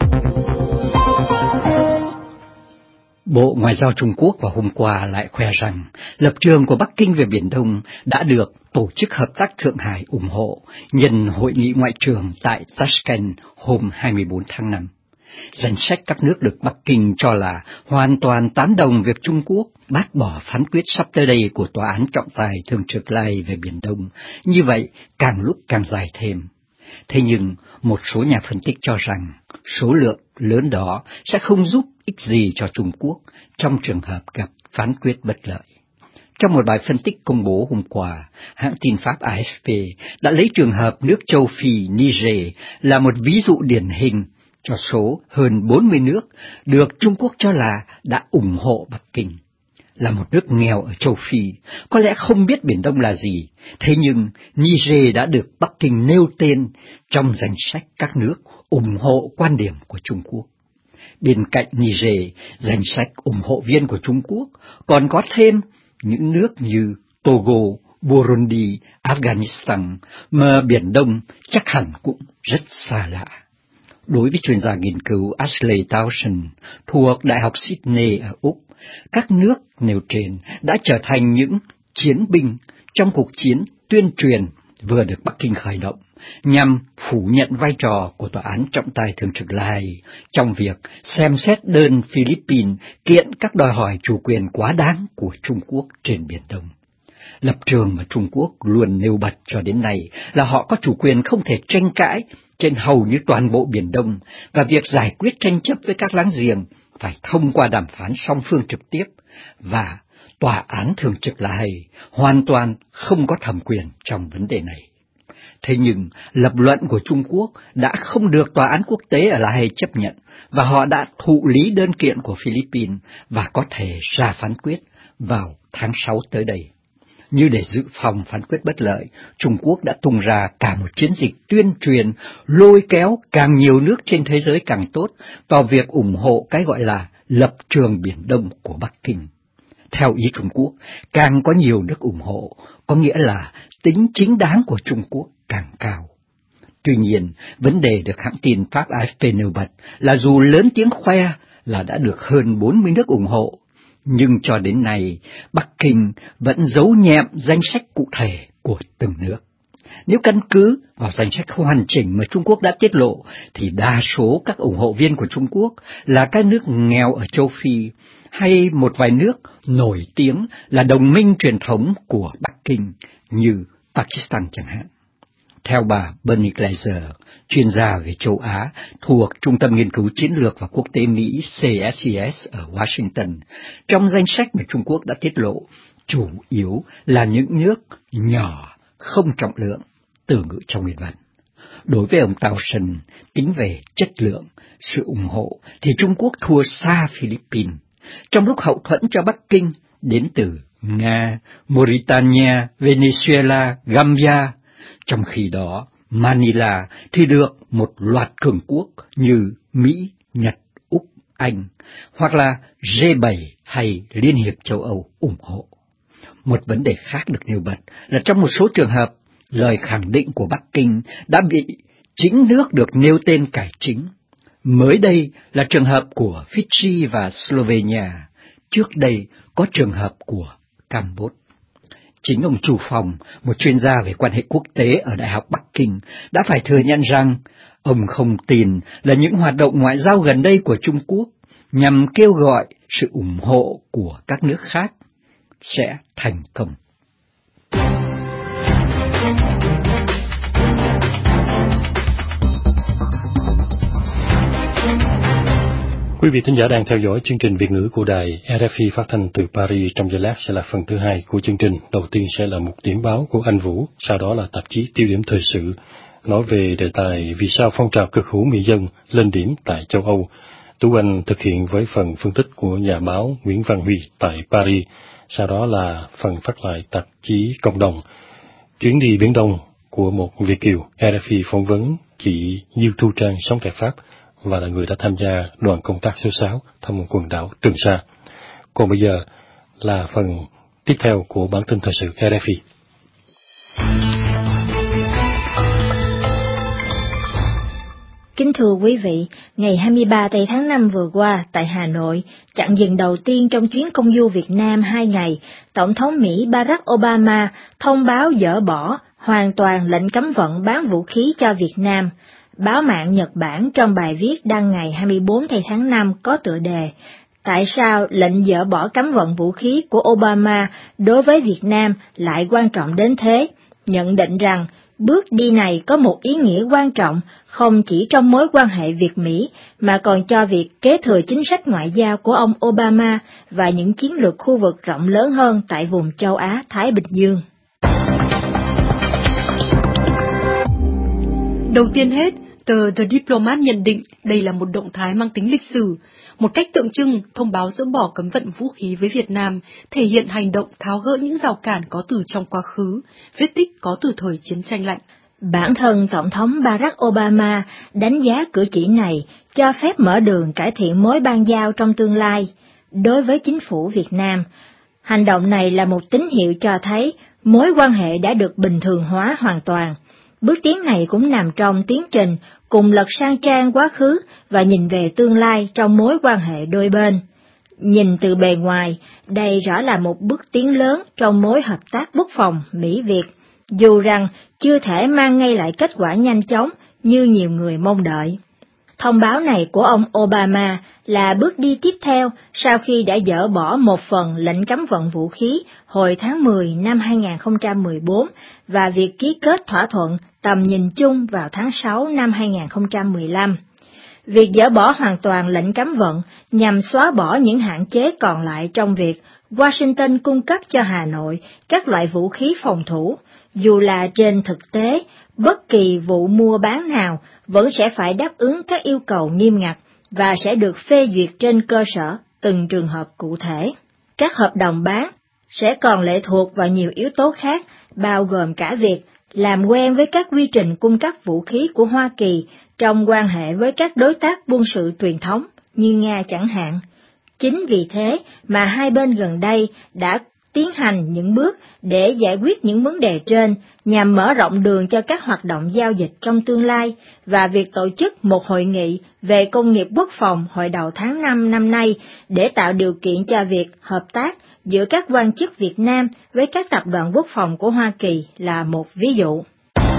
Bộ Ngoại giao Trung Quốc vào hôm qua lại khoe rằng lập trường của Bắc Kinh về Biển Đông đã được Tổ chức Hợp tác Thượng Hải ủng hộ nhân hội nghị ngoại trưởng tại Tashkent hôm 24 tháng 5. Danh sách các nước được Bắc Kinh cho là hoàn toàn tán đồng việc Trung Quốc bác bỏ phán quyết sắp tới đây của Tòa án trọng tài thường trực Lai về Biển Đông, như vậy càng lúc càng dài thêm. Thế nhưng, một số nhà phân tích cho rằng số lượng lớn đó sẽ không giúp ích gì cho Trung Quốc trong trường hợp gặp phán quyết bất lợi. Trong một bài phân tích công bố hôm qua, hãng tin Pháp AFP đã lấy trường hợp nước châu Phi Niger là một ví dụ điển hình cho số hơn 40 nước được Trung Quốc cho là đã ủng hộ Bắc Kinh. Là một nước nghèo ở châu Phi, có lẽ không biết Biển Đông là gì, thế nhưng Niger đã được Bắc Kinh nêu tên trong danh sách các nước ủng hộ quan điểm của Trung Quốc. Bên cạnh Niger, danh sách ủng hộ viên của Trung Quốc còn có thêm những nước như Togo, Burundi, Afghanistan, mà Biển Đông chắc hẳn cũng rất xa lạ. Đối với chuyên gia nghiên cứu Ashley Townsend thuộc Đại học Sydney ở Úc, các nước nêu trên đã trở thành những chiến binh trong cuộc chiến tuyên truyền vừa được Bắc Kinh khởi động nhằm phủ nhận vai trò của Tòa án trọng tài thường trực Lai trong việc xem xét đơn Philippines kiện các đòi hỏi chủ quyền quá đáng của Trung Quốc trên Biển Đông. Lập trường mà Trung Quốc luôn nêu bật cho đến nay là họ có chủ quyền không thể tranh cãi trên hầu như toàn bộ Biển Đông, và việc giải quyết tranh chấp với các láng giềng phải thông qua đàm phán song phương trực tiếp, và Tòa án thường trực La Hay hoàn toàn không có thẩm quyền trong vấn đề này. Thế nhưng, lập luận của Trung Quốc đã không được Tòa án quốc tế ở La Hay chấp nhận, và họ đã thụ lý đơn kiện của Philippines và có thể ra phán quyết vào tháng 6 tới đây. Như để dự phòng phán quyết bất lợi, Trung Quốc đã tung ra cả một chiến dịch tuyên truyền lôi kéo càng nhiều nước trên thế giới càng tốt vào việc ủng hộ cái gọi là lập trường Biển Đông của Bắc Kinh. Theo ý Trung Quốc, càng có nhiều nước ủng hộ, có nghĩa là tính chính đáng của Trung Quốc càng cao. Tuy nhiên, vấn đề được hãng tin Pháp AFP nêu bật là dù lớn tiếng khoe là đã được hơn 40 nước ủng hộ, nhưng cho đến nay, Bắc Kinh vẫn giấu nhẹm danh sách cụ thể của từng nước. Nếu căn cứ vào danh sách hoàn chỉnh mà Trung Quốc đã tiết lộ, thì đa số các ủng hộ viên của Trung Quốc là các nước nghèo ở châu Phi, hay một vài nước nổi tiếng là đồng minh truyền thống của Bắc Kinh như Pakistan chẳng hạn. Theo bà Bernie Glaser, chuyên gia về châu Á thuộc Trung tâm Nghiên cứu Chiến lược và Quốc tế Mỹ CSIS ở Washington, trong danh sách mà Trung Quốc đã tiết lộ, chủ yếu là những nước nhỏ, không trọng lượng, từ ngữ trong nguyên văn. Đối với ông Townsend, tính về chất lượng, sự ủng hộ, thì Trung Quốc thua xa Philippines, trong lúc hậu thuẫn cho Bắc Kinh đến từ Nga, Mauritania, Venezuela, Gambia. Trong khi đó, Manila thì được một loạt cường quốc như Mỹ, Nhật, Úc, Anh, hoặc là G7 hay Liên hiệp châu Âu ủng hộ. Một vấn đề khác được nêu bật là trong một số trường hợp, lời khẳng định của Bắc Kinh đã bị chính nước được nêu tên cải chính. Mới đây là trường hợp của Fiji và Slovenia, trước đây có trường hợp của Campuchia. Chính ông Chu Phong, một chuyên gia về quan hệ quốc tế ở Đại học Bắc Kinh, đã phải thừa nhận rằng ông không tin là những hoạt động ngoại giao gần đây của Trung Quốc nhằm kêu gọi sự ủng hộ của các nước khác sẽ thành công. Quý vị thính giả đang theo dõi chương trình Việt ngữ của đài RFI phát thanh từ Paris. Trong giây lát sẽ là phần thứ hai của chương trình. Đầu tiên sẽ là một điểm báo của anh Vũ, sau đó là tạp chí Tiêu điểm thời sự, nói về đề tài vì sao phong trào cực hữu người dân lên điểm tại châu Âu. Tú Anh thực hiện với phần phân tích của nhà báo Nguyễn Văn Huy tại Paris, sau đó là phần phát lại tạp chí Cộng đồng. Chuyến đi Biển Đông của một Việt kiều, RFI phỏng vấn chị Dư Thu Trang sống tại Pháp và là người đã tham gia đoàn công tác số 6 thăm quần đảo Trường Sa. Còn bây giờ là phần tiếp theo của bản tin thời sự RFI. Kính thưa quý vị, ngày 23 tây tháng 5 vừa qua tại Hà Nội, chặng dừng đầu tiên trong chuyến công du Việt Nam 2 ngày, Tổng thống Mỹ Barack Obama thông báo dỡ bỏ hoàn toàn lệnh cấm vận bán vũ khí cho Việt Nam. Báo mạng Nhật Bản trong bài viết đăng ngày 24 tây tháng 5 có tựa đề "Tại sao lệnh dỡ bỏ cấm vận vũ khí của Obama đối với Việt Nam lại quan trọng đến thế?", nhận định rằng bước đi này có một ý nghĩa quan trọng không chỉ trong mối quan hệ Việt-Mỹ mà còn cho việc kế thừa chính sách ngoại giao của ông Obama và những chiến lược khu vực rộng lớn hơn tại vùng châu Á-Thái Bình Dương. Đầu tiên hết, tờ The Diplomat nhận định đây là một động thái mang tính lịch sử, một cách tượng trưng thông báo dỡ bỏ cấm vận vũ khí với Việt Nam, thể hiện hành động tháo gỡ những rào cản có từ trong quá khứ, vết tích có từ thời chiến tranh lạnh. Bản thân Tổng thống Barack Obama đánh giá cử chỉ này cho phép mở đường cải thiện mối ban giao trong tương lai. Đối với chính phủ Việt Nam, hành động này là một tín hiệu cho thấy mối quan hệ đã được bình thường hóa hoàn toàn. Bước tiến này cũng nằm trong tiến trình cùng lật sang trang quá khứ và nhìn về tương lai trong mối quan hệ đôi bên. Nhìn từ bề ngoài, đây rõ là một bước tiến lớn trong mối hợp tác quốc phòng Mỹ-Việt, dù rằng chưa thể mang ngay lại kết quả nhanh chóng như nhiều người mong đợi. Thông báo này của ông Obama là bước đi tiếp theo sau khi đã dỡ bỏ một phần lệnh cấm vận vũ khí hồi tháng 10 năm 2014 và việc ký kết thỏa thuận tầm nhìn chung vào tháng 6 năm 2015. Việc dỡ bỏ hoàn toàn lệnh cấm vận nhằm xóa bỏ những hạn chế còn lại trong việc Washington cung cấp cho Hà Nội các loại vũ khí phòng thủ, dù là trên thực tế, bất kỳ vụ mua bán nào vẫn sẽ phải đáp ứng các yêu cầu nghiêm ngặt và sẽ được phê duyệt trên cơ sở từng trường hợp cụ thể. Các hợp đồng bán sẽ còn lệ thuộc vào nhiều yếu tố khác, bao gồm cả việc làm quen với các quy trình cung cấp vũ khí của Hoa Kỳ trong quan hệ với các đối tác quân sự truyền thống như Nga chẳng hạn. Chính vì thế mà hai bên gần đây đã tiến hành những bước để giải quyết những vấn đề trên nhằm mở rộng đường cho các hoạt động giao dịch trong tương lai, và việc tổ chức một hội nghị về công nghiệp quốc phòng hồi đầu tháng 5 năm nay để tạo điều kiện cho việc hợp tác giữa các quan chức Việt Nam với các tập đoàn quốc phòng của Hoa Kỳ là một ví dụ.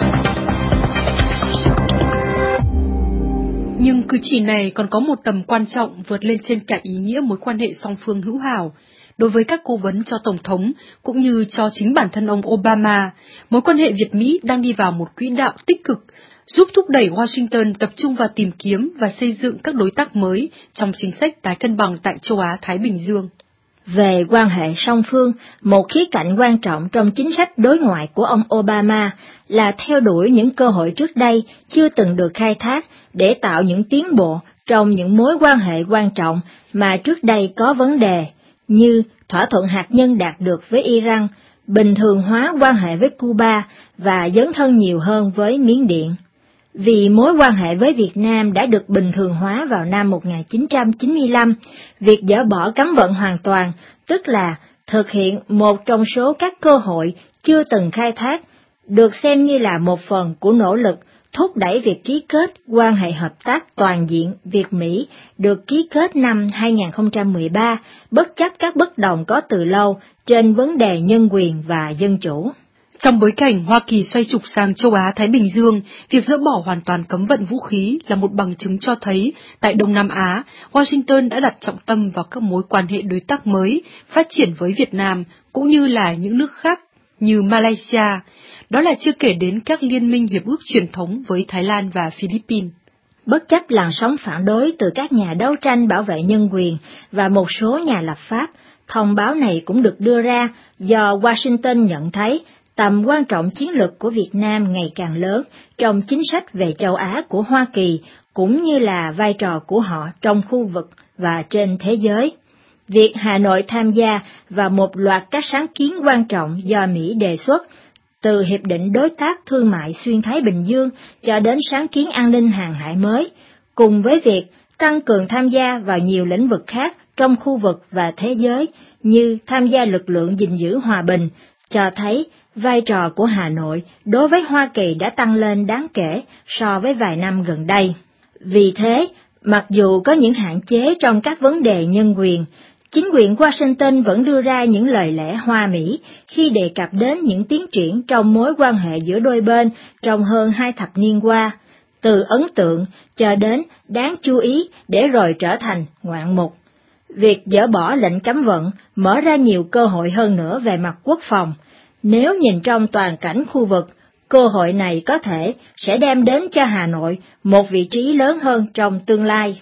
Nhưng cử chỉ này còn có một tầm quan trọng vượt lên trên cả ý nghĩa mối quan hệ song phương hữu hảo. Đối với các cố vấn cho Tổng thống, cũng như cho chính bản thân ông Obama, mối quan hệ Việt-Mỹ đang đi vào một quỹ đạo tích cực, giúp thúc đẩy Washington tập trung vào tìm kiếm và xây dựng các đối tác mới trong chính sách tái cân bằng tại châu Á-Thái Bình Dương. Về quan hệ song phương, một khía cạnh quan trọng trong chính sách đối ngoại của ông Obama là theo đuổi những cơ hội trước đây chưa từng được khai thác để tạo những tiến bộ trong những mối quan hệ quan trọng mà trước đây có vấn đề, như thỏa thuận hạt nhân đạt được với Iran, bình thường hóa quan hệ với Cuba và dấn thân nhiều hơn với Miến Điện. Vì mối quan hệ với Việt Nam đã được bình thường hóa vào năm 1995, việc dỡ bỏ cấm vận hoàn toàn, tức là thực hiện một trong số các cơ hội chưa từng khai thác, được xem như là một phần của nỗ lực thúc đẩy việc ký kết quan hệ hợp tác toàn diện Việt-Mỹ được ký kết năm 2013, bất chấp các bất đồng có từ lâu trên vấn đề nhân quyền và dân chủ. Trong bối cảnh Hoa Kỳ xoay trục sang châu Á-Thái Bình Dương, việc dỡ bỏ hoàn toàn cấm vận vũ khí là một bằng chứng cho thấy tại Đông Nam Á, Washington đã đặt trọng tâm vào các mối quan hệ đối tác mới, phát triển với Việt Nam, cũng như là những nước khác như Malaysia. Đó là chưa kể đến các liên minh hiệp ước truyền thống với Thái Lan và Philippines. Bất chấp làn sóng phản đối từ các nhà đấu tranh bảo vệ nhân quyền và một số nhà lập pháp, thông báo này cũng được đưa ra do Washington nhận thấy tầm quan trọng chiến lược của Việt Nam ngày càng lớn trong chính sách về châu Á của Hoa Kỳ, cũng như là vai trò của họ trong khu vực và trên thế giới. Việc Hà Nội tham gia vào một loạt các sáng kiến quan trọng do Mỹ đề xuất, từ Hiệp định Đối tác Thương mại Xuyên Thái Bình Dương cho đến sáng kiến an ninh hàng hải mới, cùng với việc tăng cường tham gia vào nhiều lĩnh vực khác trong khu vực và thế giới như tham gia lực lượng gìn giữ hòa bình, cho thấy vai trò của Hà Nội đối với Hoa Kỳ đã tăng lên đáng kể so với vài năm gần đây. Vì thế, mặc dù có những hạn chế trong các vấn đề nhân quyền, chính quyền Washington vẫn đưa ra những lời lẽ hoa mỹ khi đề cập đến những tiến triển trong mối quan hệ giữa đôi bên trong hơn 2 thập niên qua, từ ấn tượng cho đến đáng chú ý để rồi trở thành ngoạn mục. Việc dỡ bỏ lệnh cấm vận mở ra nhiều cơ hội hơn nữa về mặt quốc phòng. Nếu nhìn trong toàn cảnh khu vực, cơ hội này có thể sẽ đem đến cho Hà Nội một vị trí lớn hơn trong tương lai.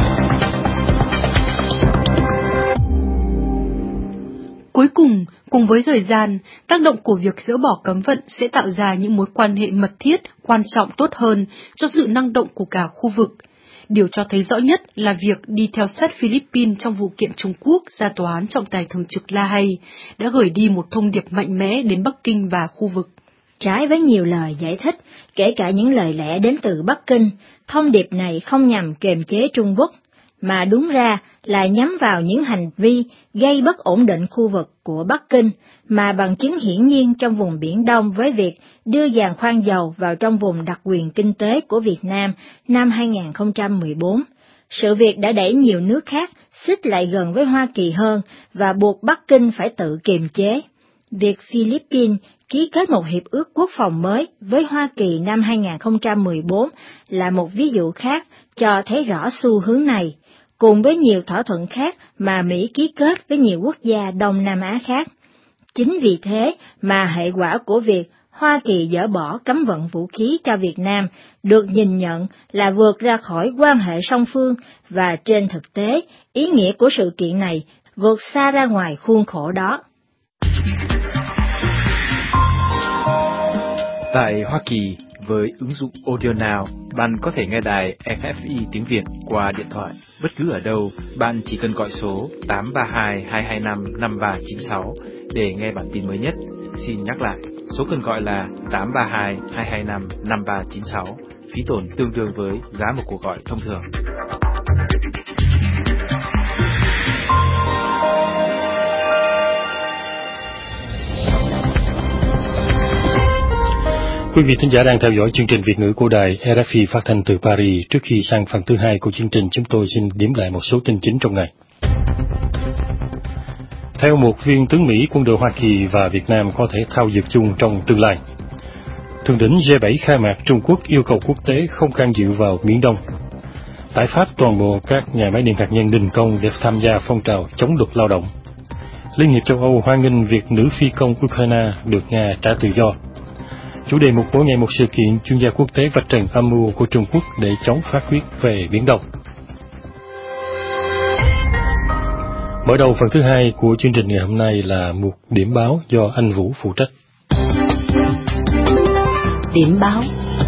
Cuối cùng với thời gian, tác động của việc dỡ bỏ cấm vận sẽ tạo ra những mối quan hệ mật thiết, quan trọng tốt hơn cho sự năng động của cả khu vực. Điều cho thấy rõ nhất là việc đi theo sát Philippines trong vụ kiện Trung Quốc ra tòa án trọng tài thường trực La Hay đã gửi đi một thông điệp mạnh mẽ đến Bắc Kinh và khu vực. Trái với nhiều lời giải thích, kể cả những lời lẽ đến từ Bắc Kinh, thông điệp này không nhằm kiềm chế Trung Quốc, mà đúng ra là nhắm vào những hành vi gây bất ổn định khu vực của Bắc Kinh, mà bằng chứng hiển nhiên trong vùng Biển Đông với việc đưa giàn khoan dầu vào trong vùng đặc quyền kinh tế của Việt Nam năm 2014. Sự việc đã đẩy nhiều nước khác xích lại gần với Hoa Kỳ hơn và buộc Bắc Kinh phải tự kiềm chế. Việc Philippines ký kết một hiệp ước quốc phòng mới với Hoa Kỳ năm 2014 là một ví dụ khác cho thấy rõ xu hướng này, cùng với nhiều thỏa thuận khác mà Mỹ ký kết với nhiều quốc gia Đông Nam Á khác. Chính vì thế mà hệ quả của việc Hoa Kỳ dỡ bỏ cấm vận vũ khí cho Việt Nam được nhìn nhận là vượt ra khỏi quan hệ song phương, và trên thực tế, ý nghĩa của sự kiện này vượt xa ra ngoài khuôn khổ đó. Tại Hoa Kỳ, với ứng dụng Audio Now, bạn có thể nghe đài FFI tiếng Việt qua điện thoại. Bất cứ ở đâu, bạn chỉ cần gọi số 832-225-5396 để nghe bản tin mới nhất. Xin nhắc lại, số cần gọi là 832-225-5396, phí tổn tương đương với giá một cuộc gọi thông thường. Quý vị thính giả đang theo dõi chương trình Việt ngữ của đài RFI phát thanh từ Paris. Trước khi sang phần thứ hai của chương trình, chúng tôi xin điểm lại một số tin chính trong ngày. Theo một viên tướng Mỹ, quân đội Hoa Kỳ và Việt Nam có thể thao dượt chung trong tương lai. Thượng đỉnh G7 khai mạc, Trung Quốc yêu cầu quốc tế không can dự vào Biển Đông. Tại Pháp, toàn bộ các nhà máy điện hạt nhân đình công để tham gia phong trào chống luật lao động. Liên hiệp châu Âu hoan nghênh việc nữ phi công Ukraine được Nga trả tự do. Chủ đề mục mỗi ngày một sự kiện, chuyên gia quốc tế vạch trần âm mưu của Trung Quốc để chống phát quyết về Biển Đông. Mở đầu phần thứ hai của chương trình ngày hôm nay là một điểm báo do anh Vũ phụ trách. Điểm báo.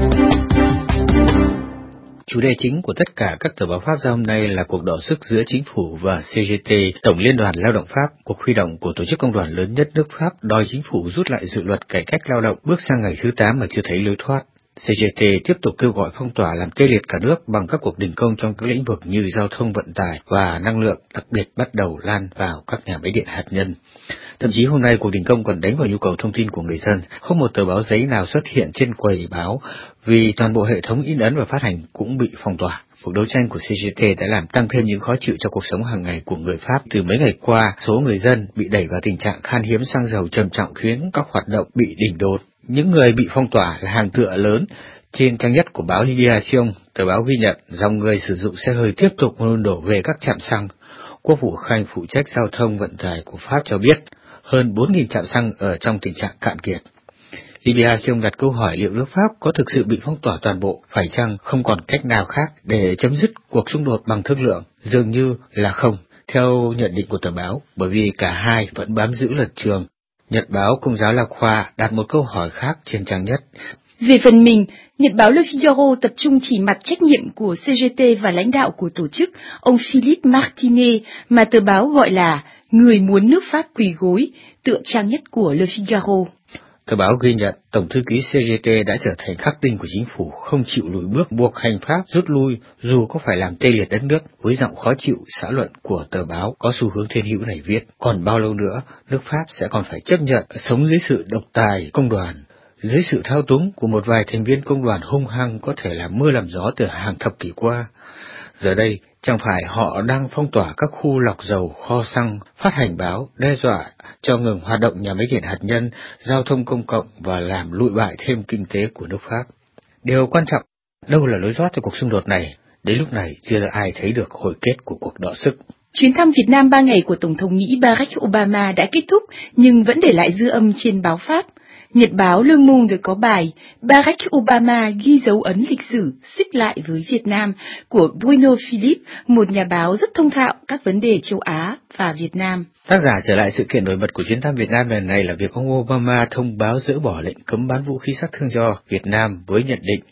Chủ đề chính của tất cả các tờ báo Pháp ra hôm nay là cuộc đọ sức giữa chính phủ và CGT, Tổng Liên đoàn Lao động Pháp, cuộc huy động của tổ chức công đoàn lớn nhất nước Pháp đòi chính phủ rút lại dự luật cải cách lao động bước sang ngày thứ 8 mà chưa thấy lối thoát. CGT tiếp tục kêu gọi phong tỏa làm tê liệt cả nước bằng các cuộc đình công trong các lĩnh vực như giao thông vận tải và năng lượng, đặc biệt bắt đầu lan vào các nhà máy điện hạt nhân. Thậm chí hôm nay cuộc đình công còn đánh vào nhu cầu thông tin của người dân, không một tờ báo giấy nào xuất hiện trên quầy báo vì toàn bộ hệ thống in ấn và phát hành cũng bị phong tỏa. Cuộc đấu tranh của CGT đã làm tăng thêm những khó chịu cho cuộc sống hàng ngày của người Pháp. Từ mấy ngày qua, số người dân bị đẩy vào tình trạng khan hiếm xăng dầu trầm trọng khiến các hoạt động bị đình đột. Những người bị phong tỏa là hàng tựa lớn. Trên trang nhất của báo Libération, tờ báo ghi nhận dòng người sử dụng xe hơi tiếp tục đổ về các trạm xăng. Quốc vụ Khanh phụ trách giao thông vận tải của Pháp cho biết hơn 4.000 trạm xăng ở trong tình trạng cạn kiệt. Libération đặt câu hỏi liệu nước Pháp có thực sự bị phong tỏa toàn bộ, phải chăng không còn cách nào khác để chấm dứt cuộc xung đột bằng thương lượng? Dường như là không, theo nhận định của tờ báo, bởi vì cả hai vẫn bám giữ lập trường. Nhật báo Công giáo La Croix đặt một câu hỏi khác trên trang nhất. Về phần mình, Nhật báo Le Figaro tập trung chỉ mặt trách nhiệm của CGT và lãnh đạo của tổ chức, ông Philippe Martinet, mà tờ báo gọi là người muốn nước Pháp quỳ gối, tựa trang nhất của Le Figaro. Tờ báo ghi nhận Tổng thư ký CGT đã trở thành khắc tinh của chính phủ, không chịu lùi bước, buộc hành pháp rút lui dù có phải làm tê liệt đất nước. Với giọng khó chịu, xã luận của tờ báo có xu hướng thiên hữu này viết, còn bao lâu nữa nước Pháp sẽ còn phải chấp nhận sống dưới sự độc tài công đoàn, dưới sự thao túng của một vài thành viên công đoàn hung hăng có thể làm mưa làm gió từ hàng thập kỷ qua. Giờ đây, chẳng phải họ đang phong tỏa các khu lọc dầu, kho xăng, phát hành báo, đe dọa cho ngừng hoạt động nhà máy điện hạt nhân, giao thông công cộng và làm lụi bại thêm kinh tế của nước Pháp. Điều quan trọng, đâu là lối thoát cho cuộc xung đột này? Đến lúc này chưa ai thấy được hồi kết của cuộc đọ sức. Chuyến thăm Việt Nam 3 ngày của Tổng thống Mỹ Barack Obama đã kết thúc nhưng vẫn để lại dư âm trên báo Pháp. Nhật báo Le Monde có bài Barack Obama ghi dấu ấn lịch sử xích lại với Việt Nam của Bruno Philippe, một nhà báo rất thông thạo các vấn đề châu Á và Việt Nam. Tác giả trở lại sự kiện nổi bật của chuyến thăm Việt Nam lần này là việc ông Obama thông báo dỡ bỏ lệnh cấm bán vũ khí sát thương cho Việt Nam với nhận định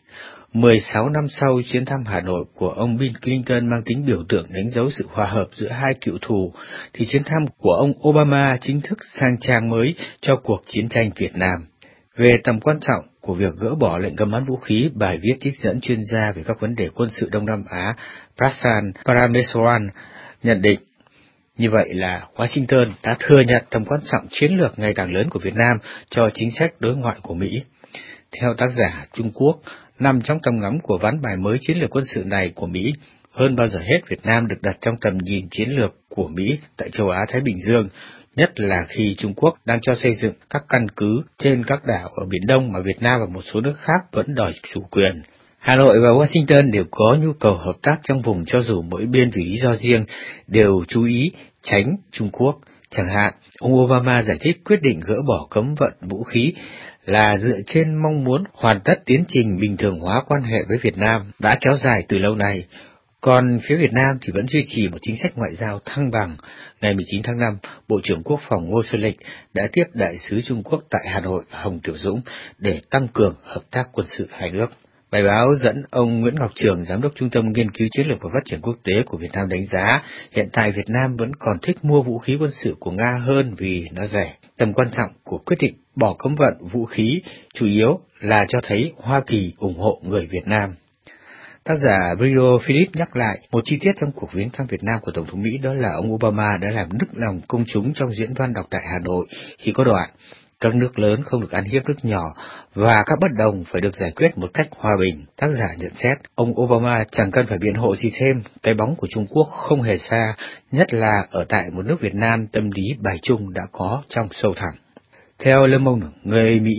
16 năm sau chuyến thăm Hà Nội của ông Bill Clinton mang tính biểu tượng đánh dấu sự hòa hợp giữa hai cựu thù, thì chuyến thăm của ông Obama chính thức sang trang mới cho cuộc chiến tranh Việt Nam. Về tầm quan trọng của việc gỡ bỏ lệnh cấm bán vũ khí, bài viết trích dẫn chuyên gia về các vấn đề quân sự Đông Nam Á Prasan Parameswaran nhận định, như vậy là Washington đã thừa nhận tầm quan trọng chiến lược ngày càng lớn của Việt Nam cho chính sách đối ngoại của Mỹ. Theo tác giả, Trung Quốc nằm trong tầm ngắm của ván bài mới chiến lược quân sự này của Mỹ. Hơn bao giờ hết, Việt Nam được đặt trong tầm nhìn chiến lược của Mỹ tại châu Á-Thái Bình Dương, nhất là khi Trung Quốc đang cho xây dựng các căn cứ trên các đảo ở Biển Đông mà Việt Nam và một số nước khác vẫn đòi chủ quyền. Hà Nội và Washington đều có nhu cầu hợp tác trong vùng, cho dù mỗi bên vì lý do riêng đều chú ý tránh Trung Quốc. Chẳng hạn, ông Obama giải thích quyết định gỡ bỏ cấm vận vũ khí là dựa trên mong muốn hoàn tất tiến trình bình thường hóa quan hệ với Việt Nam đã kéo dài từ lâu nay. Còn phía Việt Nam thì vẫn duy trì một chính sách ngoại giao thăng bằng. Ngày 19 tháng 5, Bộ trưởng Quốc phòng Ngô Xuân Lịch đã tiếp Đại sứ Trung Quốc tại Hà Nội Hồng Tiểu Dũng để tăng cường hợp tác quân sự hai nước. Bài báo dẫn ông Nguyễn Ngọc Trường, Giám đốc Trung tâm Nghiên cứu Chiến lược và Phát triển Quốc tế của Việt Nam đánh giá, hiện tại Việt Nam vẫn còn thích mua vũ khí quân sự của Nga hơn vì nó rẻ. Tầm quan trọng của quyết định bỏ cấm vận vũ khí chủ yếu là cho thấy Hoa Kỳ ủng hộ người Việt Nam. Tác giả Bruno Philippe nhắc lại một chi tiết trong cuộc viếng thăm Việt Nam của Tổng thống Mỹ, đó là ông Obama đã làm nức lòng công chúng trong diễn văn đọc tại Hà Nội khi có đoạn các nước lớn không được ăn hiếp nước nhỏ và các bất đồng phải được giải quyết một cách hòa bình. Tác giả nhận xét, ông Obama chẳng cần phải biện hộ gì thêm, cái bóng của Trung Quốc không hề xa, nhất là ở tại một nước Việt Nam tâm lý bài chung đã có trong sâu thẳm. Theo Le Monde, người Mỹ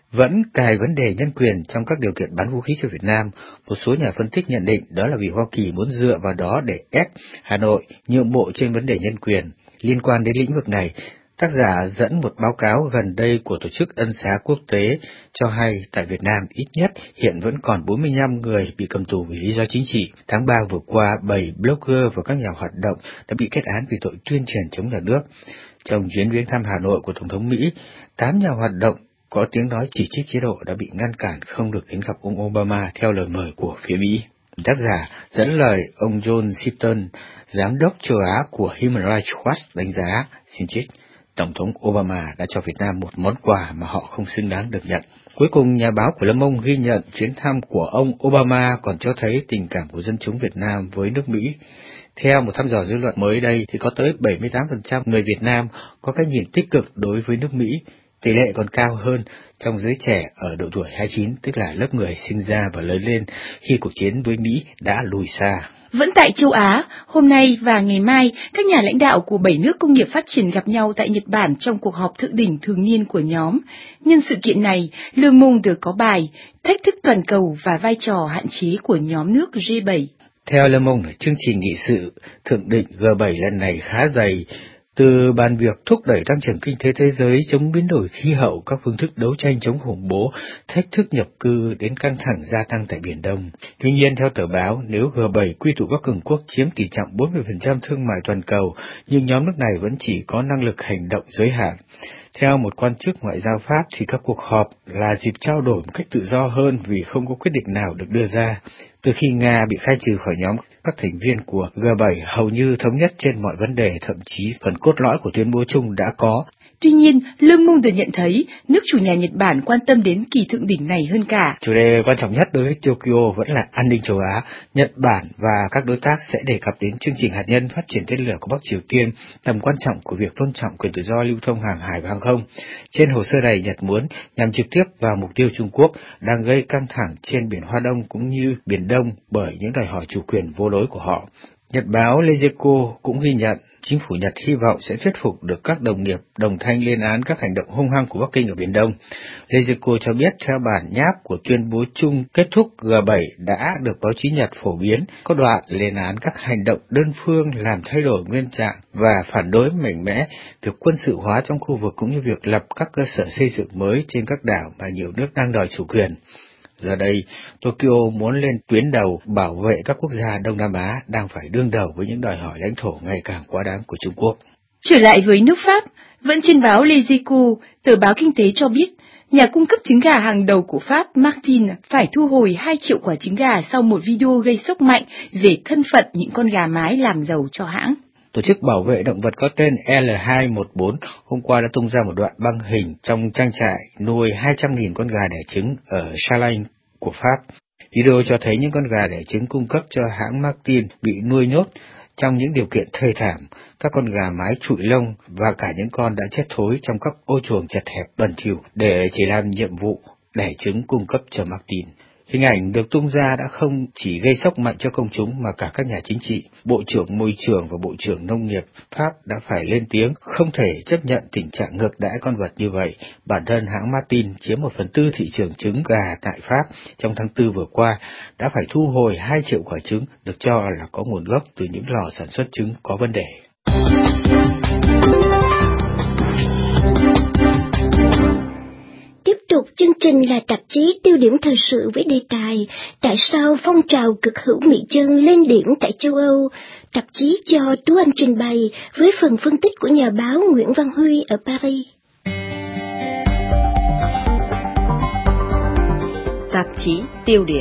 vẫn cài vấn đề nhân quyền trong các điều kiện bán vũ khí cho Việt Nam. Một số nhà phân tích nhận định đó là vì Hoa Kỳ muốn dựa vào đó để ép Hà Nội nhượng bộ trên vấn đề nhân quyền. Liên quan đến lĩnh vực này, tác giả dẫn một báo cáo gần đây của Tổ chức Ân xá Quốc tế cho hay tại Việt Nam ít nhất hiện vẫn còn 45 người bị cầm tù vì lý do chính trị. Tháng 3 vừa qua, 7 blogger và các nhà hoạt động đã bị kết án vì tội tuyên truyền chống nhà nước. Trong chuyến viếng thăm Hà Nội của Tổng thống Mỹ, 8 nhà hoạt động có tiếng nói chỉ trích chế độ đã bị ngăn cản không được đến gặp ông Obama theo lời mời của phía Mỹ. Tác giả dẫn lời ông John Shipton, giám đốc châu Á của Human Rights Watch đánh giá, xin trích, Tổng thống Obama đã cho Việt Nam một món quà mà họ không xứng đáng được nhận. Cuối cùng, nhà báo của Le Monde ghi nhận chuyến thăm của ông Obama còn cho thấy tình cảm của dân chúng Việt Nam với nước Mỹ. Theo một thăm dò dư luận mới đây thì có tới 78% người Việt Nam có cái nhìn tích cực đối với nước Mỹ. Tỷ lệ còn cao hơn trong giới trẻ ở độ tuổi 29, tức là lớp người sinh ra và lớn lên khi cuộc chiến với Mỹ đã lùi xa. Vẫn tại châu Á, hôm nay và ngày mai, các nhà lãnh đạo của 7 nước công nghiệp phát triển gặp nhau tại Nhật Bản trong cuộc họp thượng đỉnh thường niên của nhóm. Nhân sự kiện này, Le Monde có bài Thách thức toàn cầu và vai trò hạn chế của nhóm nước G7. Theo Le Monde, chương trình nghị sự thượng đỉnh G7 lần này khá dày, từ bàn việc thúc đẩy tăng trưởng kinh tế thế giới, chống biến đổi khí hậu, các phương thức đấu tranh chống khủng bố, thách thức nhập cư đến căng thẳng gia tăng tại Biển Đông. Tuy nhiên, theo tờ báo, nếu G7 quy tụ các cường quốc chiếm tỷ trọng 40% thương mại toàn cầu, nhưng nhóm nước này vẫn chỉ có năng lực hành động giới hạn. Theo một quan chức ngoại giao Pháp thì các cuộc họp là dịp trao đổi một cách tự do hơn vì không có quyết định nào được đưa ra. Từ khi Nga bị khai trừ khỏi nhóm, các thành viên của G7 hầu như thống nhất trên mọi vấn đề, thậm chí phần cốt lõi của tuyên bố chung đã có. Tuy nhiên, Le Monde nhận thấy nước chủ nhà Nhật Bản quan tâm đến kỳ thượng đỉnh này hơn cả. Chủ đề quan trọng nhất đối với Tokyo vẫn là an ninh châu Á. Nhật Bản và các đối tác sẽ đề cập đến chương trình hạt nhân, phát triển tên lửa của Bắc Triều Tiên, tầm quan trọng của việc tôn trọng quyền tự do lưu thông hàng hải và hàng không. Trên hồ sơ này, Nhật muốn nhằm trực tiếp vào mục tiêu Trung Quốc đang gây căng thẳng trên biển Hoa Đông cũng như Biển Đông bởi những đòi hỏi chủ quyền vô đối của họ. Nhật báo Lezeco cũng ghi nhận chính phủ Nhật hy vọng sẽ thuyết phục được các đồng nghiệp đồng thanh lên án các hành động hung hăng của Bắc Kinh ở Biển Đông. Lezeco cho biết theo bản nháp của tuyên bố chung kết thúc G7 đã được báo chí Nhật phổ biến, có đoạn lên án các hành động đơn phương làm thay đổi nguyên trạng và phản đối mạnh mẽ việc quân sự hóa trong khu vực cũng như việc lập các cơ sở xây dựng mới trên các đảo mà nhiều nước đang đòi chủ quyền. Giờ đây, Tokyo muốn lên tuyến đầu bảo vệ các quốc gia Đông Nam Á đang phải đương đầu với những đòi hỏi lãnh thổ ngày càng quá đáng của Trung Quốc. Trở lại với nước Pháp, vẫn trên báo Les Echos, tờ báo kinh tế cho biết, nhà cung cấp trứng gà hàng đầu của Pháp Martin phải thu hồi 2 triệu quả trứng gà sau một video gây sốc mạnh về thân phận những con gà mái làm giàu cho hãng. Tổ chức bảo vệ động vật có tên L214 hôm qua đã tung ra một đoạn băng hình trong trang trại nuôi 200.000 con gà đẻ trứng ở Chalagne của Pháp. Video cho thấy những con gà đẻ trứng cung cấp cho hãng Martin bị nuôi nhốt trong những điều kiện thê thảm, các con gà mái trụi lông và cả những con đã chết thối trong các ô chuồng chật hẹp bẩn thỉu để chỉ làm nhiệm vụ đẻ trứng cung cấp cho Martin. Hình ảnh được tung ra đã không chỉ gây sốc mạnh cho công chúng mà cả các nhà chính trị, Bộ trưởng Môi trường và Bộ trưởng Nông nghiệp Pháp đã phải lên tiếng không thể chấp nhận tình trạng ngược đãi con vật như vậy. Bản thân hãng Martin chiếm 1/4 thị trường trứng gà tại Pháp trong tháng 4 vừa qua đã phải thu hồi 2 triệu quả trứng được cho là có nguồn gốc từ những lò sản xuất trứng có vấn đề. Tiếp tục chương trình là tạp chí Tiêu điểm thời sự với đề tài Tại sao phong trào cực hữu Mỹ dân lên điểm tại châu Âu. Tạp chí do Tú Anh trình bày với phần phân tích của nhà báo Nguyễn Văn Huy ở Paris. Tạp chí Tiêu điểm.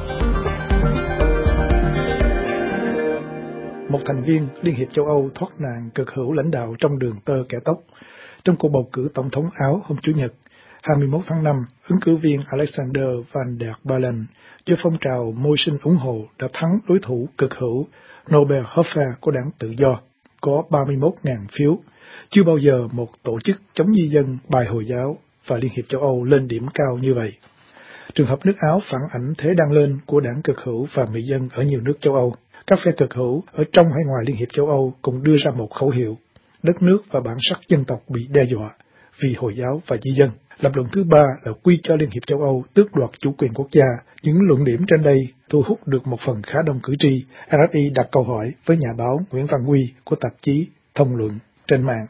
Một thành viên Liên hiệp châu Âu thoát nạn cực hữu lãnh đạo trong đường tơ kẻ tóc. Trong cuộc bầu cử tổng thống Áo hôm Chủ nhật, 21 tháng 5, ứng cử viên Alexander Van der Bellen cho phong trào môi sinh ủng hộ đã thắng đối thủ cực hữu Norbert Hofer của đảng Tự do, có 31.000 phiếu. Chưa bao giờ một tổ chức chống di dân bài Hồi giáo và Liên hiệp châu Âu lên điểm cao như vậy. Trường hợp nước Áo phản ảnh thế đang lên của đảng cực hữu và Mỹ dân ở nhiều nước châu Âu. Các phe cực hữu ở trong hay ngoài Liên hiệp châu Âu cũng đưa ra một khẩu hiệu: đất nước và bản sắc dân tộc bị đe dọa, vì Hồi giáo và di dân. Lập luận thứ ba là quy cho Liên hiệp châu Âu tước đoạt chủ quyền quốc gia. Những luận điểm trên đây thu hút được một phần khá đông cử tri. RFI đặt câu hỏi với nhà báo Nguyễn Văn Huy của tạp chí Thông luận trên mạng.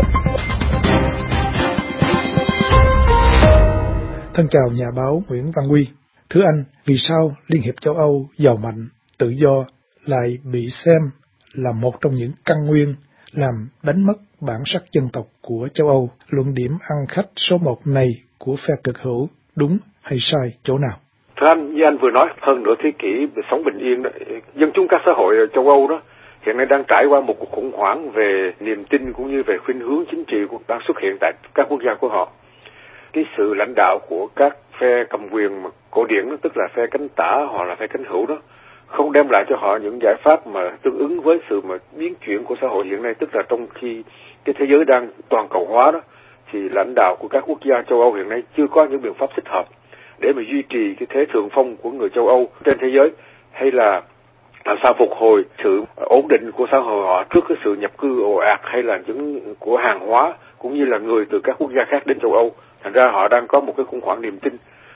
Thân chào nhà báo Nguyễn Văn Huy. Thưa anh, vì sao Liên hiệp châu Âu giàu mạnh, tự do lại bị xem là một trong những căn nguyên làm đánh mất bản sắc dân tộc của châu Âu? Luận điểm ăn khách số 1 này của phe cực hữu đúng hay sai chỗ nào? Thưa anh, như anh vừa nói, hơn nửa thế kỷ sống bình yên đó, dân chúng các xã hội ở châu Âu đó hiện nay đang trải qua một cuộc khủng hoảng về niềm tin cũng như về khuynh hướng chính trị đang xuất hiện tại các quốc gia của họ. Cái sự lãnh đạo của các phe cầm quyền mà cổ điển đó, tức là phe cánh tả hoặc là phe cánh hữu đó, không đem lại cho họ những giải pháp mà tương ứng với sự mà biến chuyển của xã hội hiện nay. Tức là trong khi cái thế giới đang toàn cầu hóa đó, thì lãnh đạo của các quốc gia châu Âu hiện nay chưa có những biện pháp thích hợp để mà duy trì cái thế thượng phong của người châu Âu trên thế giới, hay là làm sao phục hồi sự ổn định của xã hội họ trước cái sự nhập cư ồ ạt hay là những của hàng hóa cũng như là người từ các quốc gia khác đến châu Âu. Thành ra họ đang có một cái khủng hoảng niềm tin,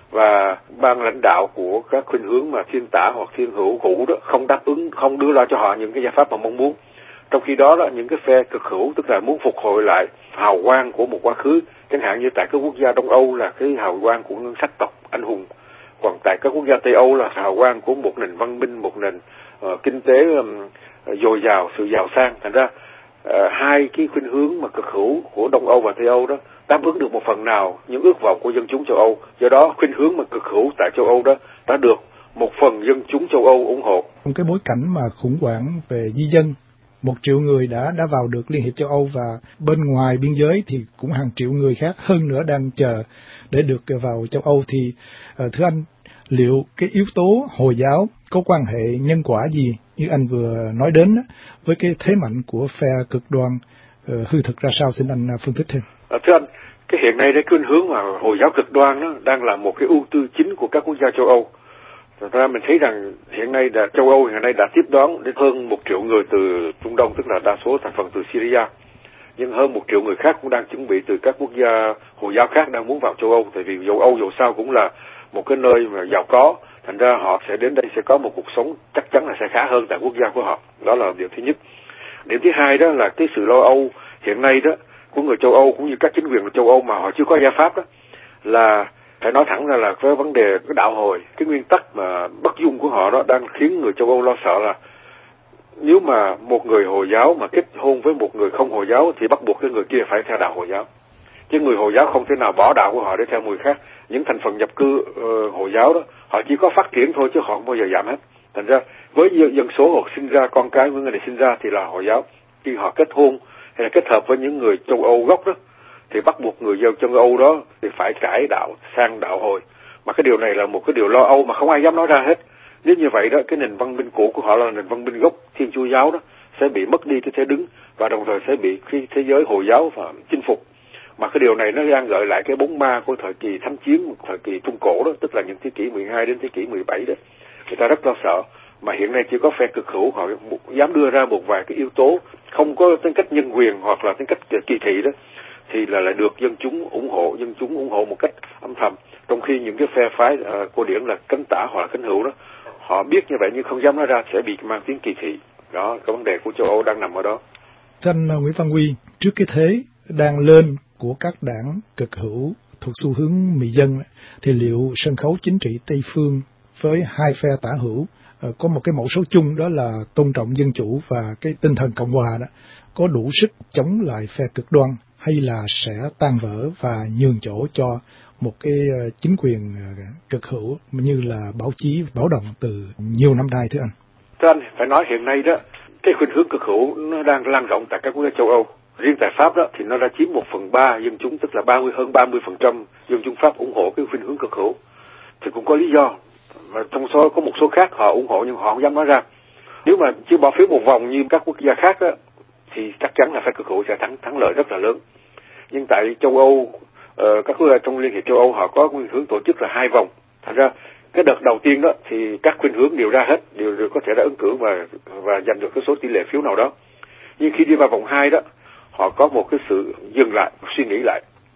và ban lãnh đạo của các khuynh hướng mà thiên tả hoặc thiên hữu cũ đó không đáp ứng, không đưa ra cho họ những cái giải pháp mà mong muốn. Trong khi đó những cái phe cực hữu, tức là muốn phục hồi lại hào quang của một quá khứ, chẳng hạn như tại các quốc gia Đông Âu là cái hào quang của những sắc tộc anh hùng, còn tại các quốc gia Tây Âu là hào quang của một nền văn minh, một nền kinh tế dồi dào, sự giàu sang. Thành ra hai cái khuynh hướng mà cực hữu của Đông Âu và Tây Âu đó đáp ứng được một phần nào những ước vọng của dân chúng châu Âu. Do đó khuynh hướng mà cực hữu tại châu Âu đó đã được một phần dân chúng châu Âu ủng hộ. Trong cái bối cảnh mà khủng hoảng về di dân, 1 triệu người đã vào được Liên hiệp châu Âu, và bên ngoài biên giới thì cũng hàng triệu người khác hơn nữa đang chờ để được vào châu Âu. Thì thưa anh, liệu cái yếu tố Hồi giáo có quan hệ nhân quả gì như anh vừa nói đến với cái thế mạnh của phe cực đoan hư thực ra sao? Xin anh phân tích thêm. Thưa anh, cái hiện nay cái khuynh hướng mà Hồi giáo cực đoan đó đang là một cái ưu tư chính của các quốc gia châu Âu. Thật ra mình thấy rằng hiện nay châu Âu hiện nay đã tiếp đón đến hơn 1 triệu người từ Trung Đông, tức là đa số thành phần từ Syria. Nhưng hơn 1 triệu người khác cũng đang chuẩn bị từ các quốc gia Hồi giáo khác đang muốn vào châu Âu. Tại vì châu Âu dù sao cũng là một cái nơi mà giàu có, thành ra họ sẽ đến đây sẽ có một cuộc sống chắc chắn là sẽ khá hơn tại quốc gia của họ. Đó là điều thứ nhất. Điểm thứ hai đó là cái sự lo âu hiện nay đó của người châu Âu cũng như các chính quyền của châu Âu mà họ chưa có giải pháp đó, là phải nói thẳng ra là cái vấn đề cái đạo hồi, cái nguyên tắc mà bất dung của họ đó đang khiến người châu Âu lo sợ là nếu mà một người Hồi giáo mà kết hôn với một người không Hồi giáo thì bắt buộc cái người kia phải theo đạo Hồi giáo, chứ người Hồi giáo không thể nào bỏ đạo của họ để theo người khác. Những thành phần nhập cư Hồi giáo đó họ chỉ có phát triển thôi chứ họ không bao giờ giảm hết. Thành ra với dân số họ sinh ra, con cái của người này sinh ra thì là Hồi giáo, khi họ kết hôn hay là kết hợp với những người châu Âu gốc đó thì bắt buộc người dân châu Âu đó thì phải cải đạo sang đạo Hồi. Mà cái điều này là một cái điều lo âu mà không ai dám nói ra hết. Nếu như vậy đó, cái nền văn minh cũ của họ là nền văn minh gốc Thiên Chúa giáo đó sẽ bị mất đi cái thế đứng, và đồng thời sẽ bị cái thế giới Hồi giáo và chinh phục. Mà cái điều này nó đang gợi lại cái bóng ma của thời kỳ thánh chiến, thời kỳ Trung Cổ đó, tức là những thế kỷ 12 đến thế kỷ 17 đó. Người ta rất lo sợ, mà hiện nay chỉ có phe cực hữu họ dám đưa ra một vài cái yếu tố không có tính cách nhân quyền hoặc là tính cách kỳ thị đó, thì là lại được dân chúng ủng hộ một cách âm thầm. Trong khi những cái phe phái cổ điển là cánh tả hoặc là cánh hữu đó, họ biết như vậy nhưng không dám nói ra, sẽ bị mang tiếng kỳ thị. Đó, cái vấn đề của châu Âu đang nằm ở đó. Anh Nguyễn Văn Huy, trước cái thế đang lên của các đảng cực hữu thuộc xu hướng mị dân, thì liệu sân khấu chính trị Tây phương với hai phe tả hữu có một cái mẫu số chung, đó là tôn trọng dân chủ và cái tinh thần cộng hòa đó, có đủ sức chống lại phe cực đoan, hay là sẽ tan vỡ và nhường chỗ cho một cái chính quyền cực hữu như là báo chí báo động từ nhiều năm nay, thưa anh? Thưa anh, phải nói hiện nay đó, cái khuynh hướng cực hữu nó đang lan rộng tại các quốc gia châu Âu. Riêng tại Pháp đó thì nó đã chiếm 1/3 dân chúng, tức là hơn 30% dân chúng Pháp ủng hộ cái khuynh hướng cực hữu. Thì cũng có lý do, mà trong số có một số khác họ ủng hộ nhưng họ không dám nói ra. Nếu mà chỉ bỏ phiếu một vòng như các quốc gia khác đó, thì chắc chắn là phe cực hữu sẽ thắng lợi rất là lớn. Nhưng tại châu Âu, các quốc gia trong Liên hiệp châu Âu họ có khuynh hướng tổ chức là 2 vòng. Thành ra cái đợt đầu tiên đó thì các khuynh hướng đều ra hết, đều có thể đã ứng cử và giành được cái số tỷ lệ phiếu nào đó. Nhưng khi đi vào vòng 2 đó, họ có một cái sự dừng lại, suy nghĩ lại.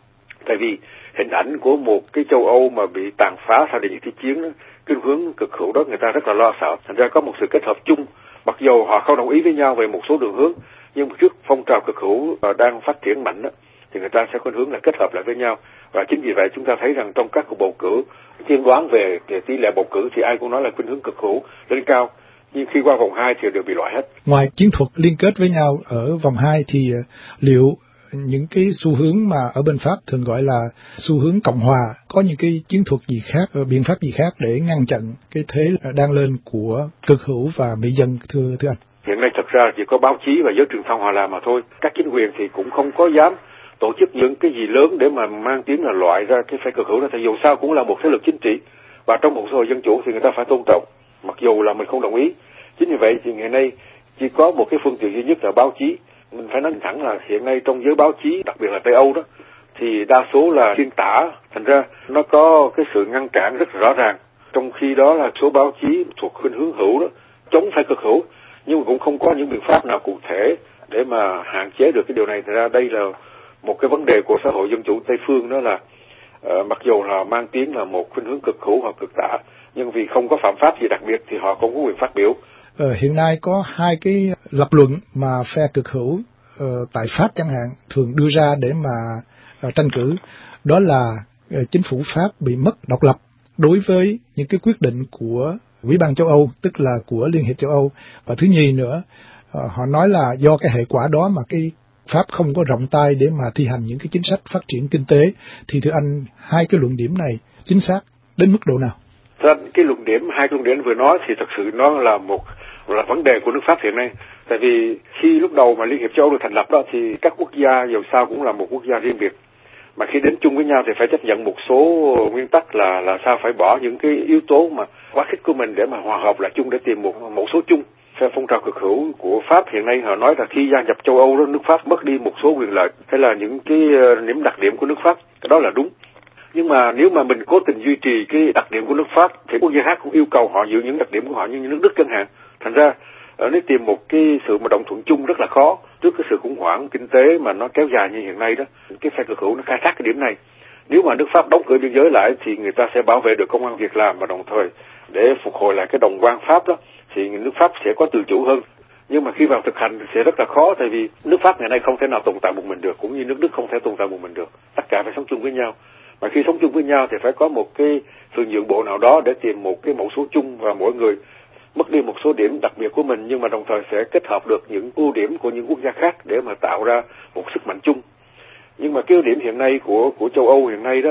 Tại vì hình ảnh của một cái châu Âu mà bị tàn phá sau những cái chiến đó, cái hướng cực hữu đó người ta rất là lo sợ. Thành ra có một sự kết hợp chung, mặc dù họ không đồng ý với nhau về một số đường hướng, nhưng trước phong trào cực hữu đang phát triển mạnh đó, thì người ta sẽ có hướng là kết hợp lại với nhau. Và chính vì vậy chúng ta thấy rằng trong các cuộc bầu cử, tiên đoán về tỷ lệ bầu cử thì ai cũng nói là khuynh hướng cực hữu lên cao, nhưng khi qua vòng 2 thì đều bị loại hết. Ngoài chiến thuật liên kết với nhau ở vòng 2 thì liệu những cái xu hướng mà ở bên Pháp thường gọi là xu hướng cộng hòa có những cái chiến thuật gì khác, biện pháp gì khác để ngăn chặn cái thế đang lên của cực hữu và mỹ dân, thưa anh? Hiện nay thật ra chỉ có báo chí và giới truyền thông họ làm mà thôi. Các chính quyền thì cũng không có dám tổ chức những cái gì lớn để mà mang tiếng là loại ra cái phe cực hữu đó. Thì dù sao cũng là một thế lực chính trị, và trong một xã hội dân chủ thì người ta phải tôn trọng, mặc dù là mình không đồng ý. Chính vì vậy thì ngày nay chỉ có một cái phương tiện duy nhất là báo chí. Mình phải nói thẳng là hiện nay trong giới báo chí, đặc biệt là Tây Âu đó, thì đa số là xuyên tả, thành ra nó có cái sự ngăn cản rất rõ ràng. Trong khi đó là số báo chí thuộc khuynh hướng hữu đó, chống phe cực hữu, nhưng mà cũng không có những biện pháp nào cụ thể để mà hạn chế được cái điều này. Thành ra đây là một cái vấn đề của xã hội dân chủ Tây phương, đó là mặc dù là mang tiếng là một khuynh hướng cực hữu hoặc cực tả, nhưng vì không có phạm pháp gì đặc biệt thì họ không có quyền phát biểu. Hiện nay có hai cái lập luận mà phe cực hữu tại Pháp chẳng hạn thường đưa ra để mà tranh cử, đó là chính phủ Pháp bị mất độc lập đối với những cái quyết định của Ủy ban châu Âu, tức là của Liên hiệp châu Âu. Và thứ nhì nữa, họ nói là do cái hệ quả đó mà cái Pháp không có rộng tay để mà thi hành những cái chính sách phát triển kinh tế. Thì thưa anh, hai cái luận điểm này chính xác đến mức độ nào? Cái luận điểm, hai luận điểm vừa nói thì thật sự nó là vấn đề của nước Pháp hiện nay. Tại vì khi lúc đầu mà Liên hiệp châu Âu được thành lập đó thì các quốc gia dù sao cũng là một quốc gia riêng biệt, mà khi đến chung với nhau thì phải chấp nhận một số nguyên tắc là sao phải bỏ những cái yếu tố mà quá khích của mình để mà hòa hợp lại chung để tìm một mẫu số chung. Phe phong trào cực hữu của Pháp hiện nay họ nói là khi gia nhập châu Âu đó, nước Pháp mất đi một số quyền lợi hay là những cái điểm đặc điểm của nước Pháp, cái đó là đúng. Nhưng mà nếu mà mình cố tình duy trì cái đặc điểm của nước Pháp thì quốc gia khác cũng yêu cầu họ giữ những đặc điểm của họ, như nước Đức chẳng hạn. Thành ra nếu tìm một cái sự mà đồng thuận chung rất là khó trước cái sự khủng hoảng kinh tế mà nó kéo dài như hiện nay đó. Cái phe cực hữu nó khai thác cái điểm này. Nếu mà nước Pháp đóng cửa biên giới lại thì người ta sẽ bảo vệ được công ăn việc làm, và đồng thời để phục hồi lại cái đồng quan Pháp đó thì nước Pháp sẽ có tự chủ hơn. Nhưng mà khi vào thực hành thì sẽ rất là khó, tại vì nước Pháp ngày nay không thể nào tồn tại một mình được, cũng như nước Đức không thể tồn tại một mình được. Tất cả phải sống chung với nhau. Mà khi sống chung với nhau thì phải có một cái sự nhượng bộ nào đó để tìm một cái mẫu số chung, và mỗi người mất đi một số điểm đặc biệt của mình, nhưng mà đồng thời sẽ kết hợp được những ưu điểm của những quốc gia khác để mà tạo ra một sức mạnh chung. Nhưng mà cái ưu điểm hiện nay của châu Âu hiện nay đó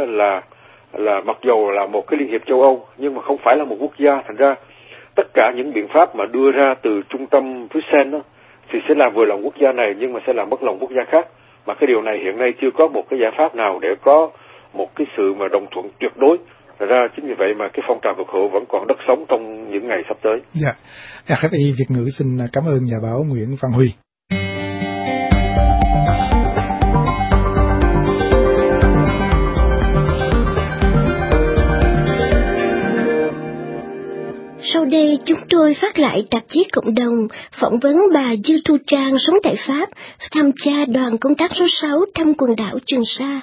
là mặc dù là một cái liên hiệp châu Âu nhưng mà không phải là một quốc gia. Thành ra tất cả những biện pháp mà đưa ra từ trung tâm Bruxelles đó thì sẽ làm vừa lòng quốc gia này nhưng mà sẽ làm mất lòng quốc gia khác. Mà cái điều này hiện nay chưa có một cái giải pháp nào để có một cái sự mà đồng thuận tuyệt đối. Thật ra chính vì vậy mà cái phong trào cực hữu vẫn còn đất sống trong những ngày sắp tới. Dạ, RFI Việt ngữ xin cảm ơn nhà báo Nguyễn Văn Huy. Sau đây chúng tôi phát lại tạp chí Cộng đồng phỏng vấn bà Dư Thu Trang sống tại Pháp, tham gia đoàn công tác số 6 thăm quần đảo Trường Sa.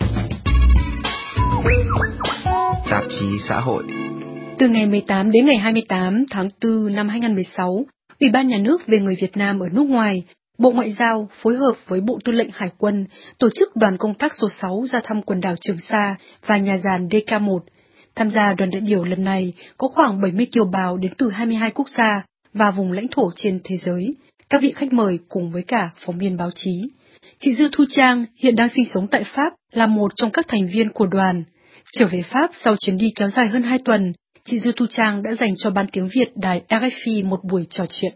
Tạp chí xã hội. Từ ngày 18 đến ngày 28 tháng 4 năm 2016, Ủy ban Nhà nước về người Việt Nam ở nước ngoài, Bộ Ngoại giao phối hợp với Bộ Tư lệnh Hải quân tổ chức đoàn công tác số 6 ra thăm quần đảo Trường Sa và nhà giàn DK1. Tham gia đoàn đại biểu lần này có khoảng 70 kiều bào đến từ 22 quốc gia và vùng lãnh thổ trên thế giới. Các vị khách mời cùng với cả phóng viên báo chí. Chị Dư Thu Trang hiện đang sinh sống tại Pháp, là một trong các thành viên của đoàn. Trở về Pháp sau chuyến đi kéo dài hơn 2 tuần, chị Dư Thu Trang đã dành cho Ban Tiếng Việt đài RFI một buổi trò chuyện.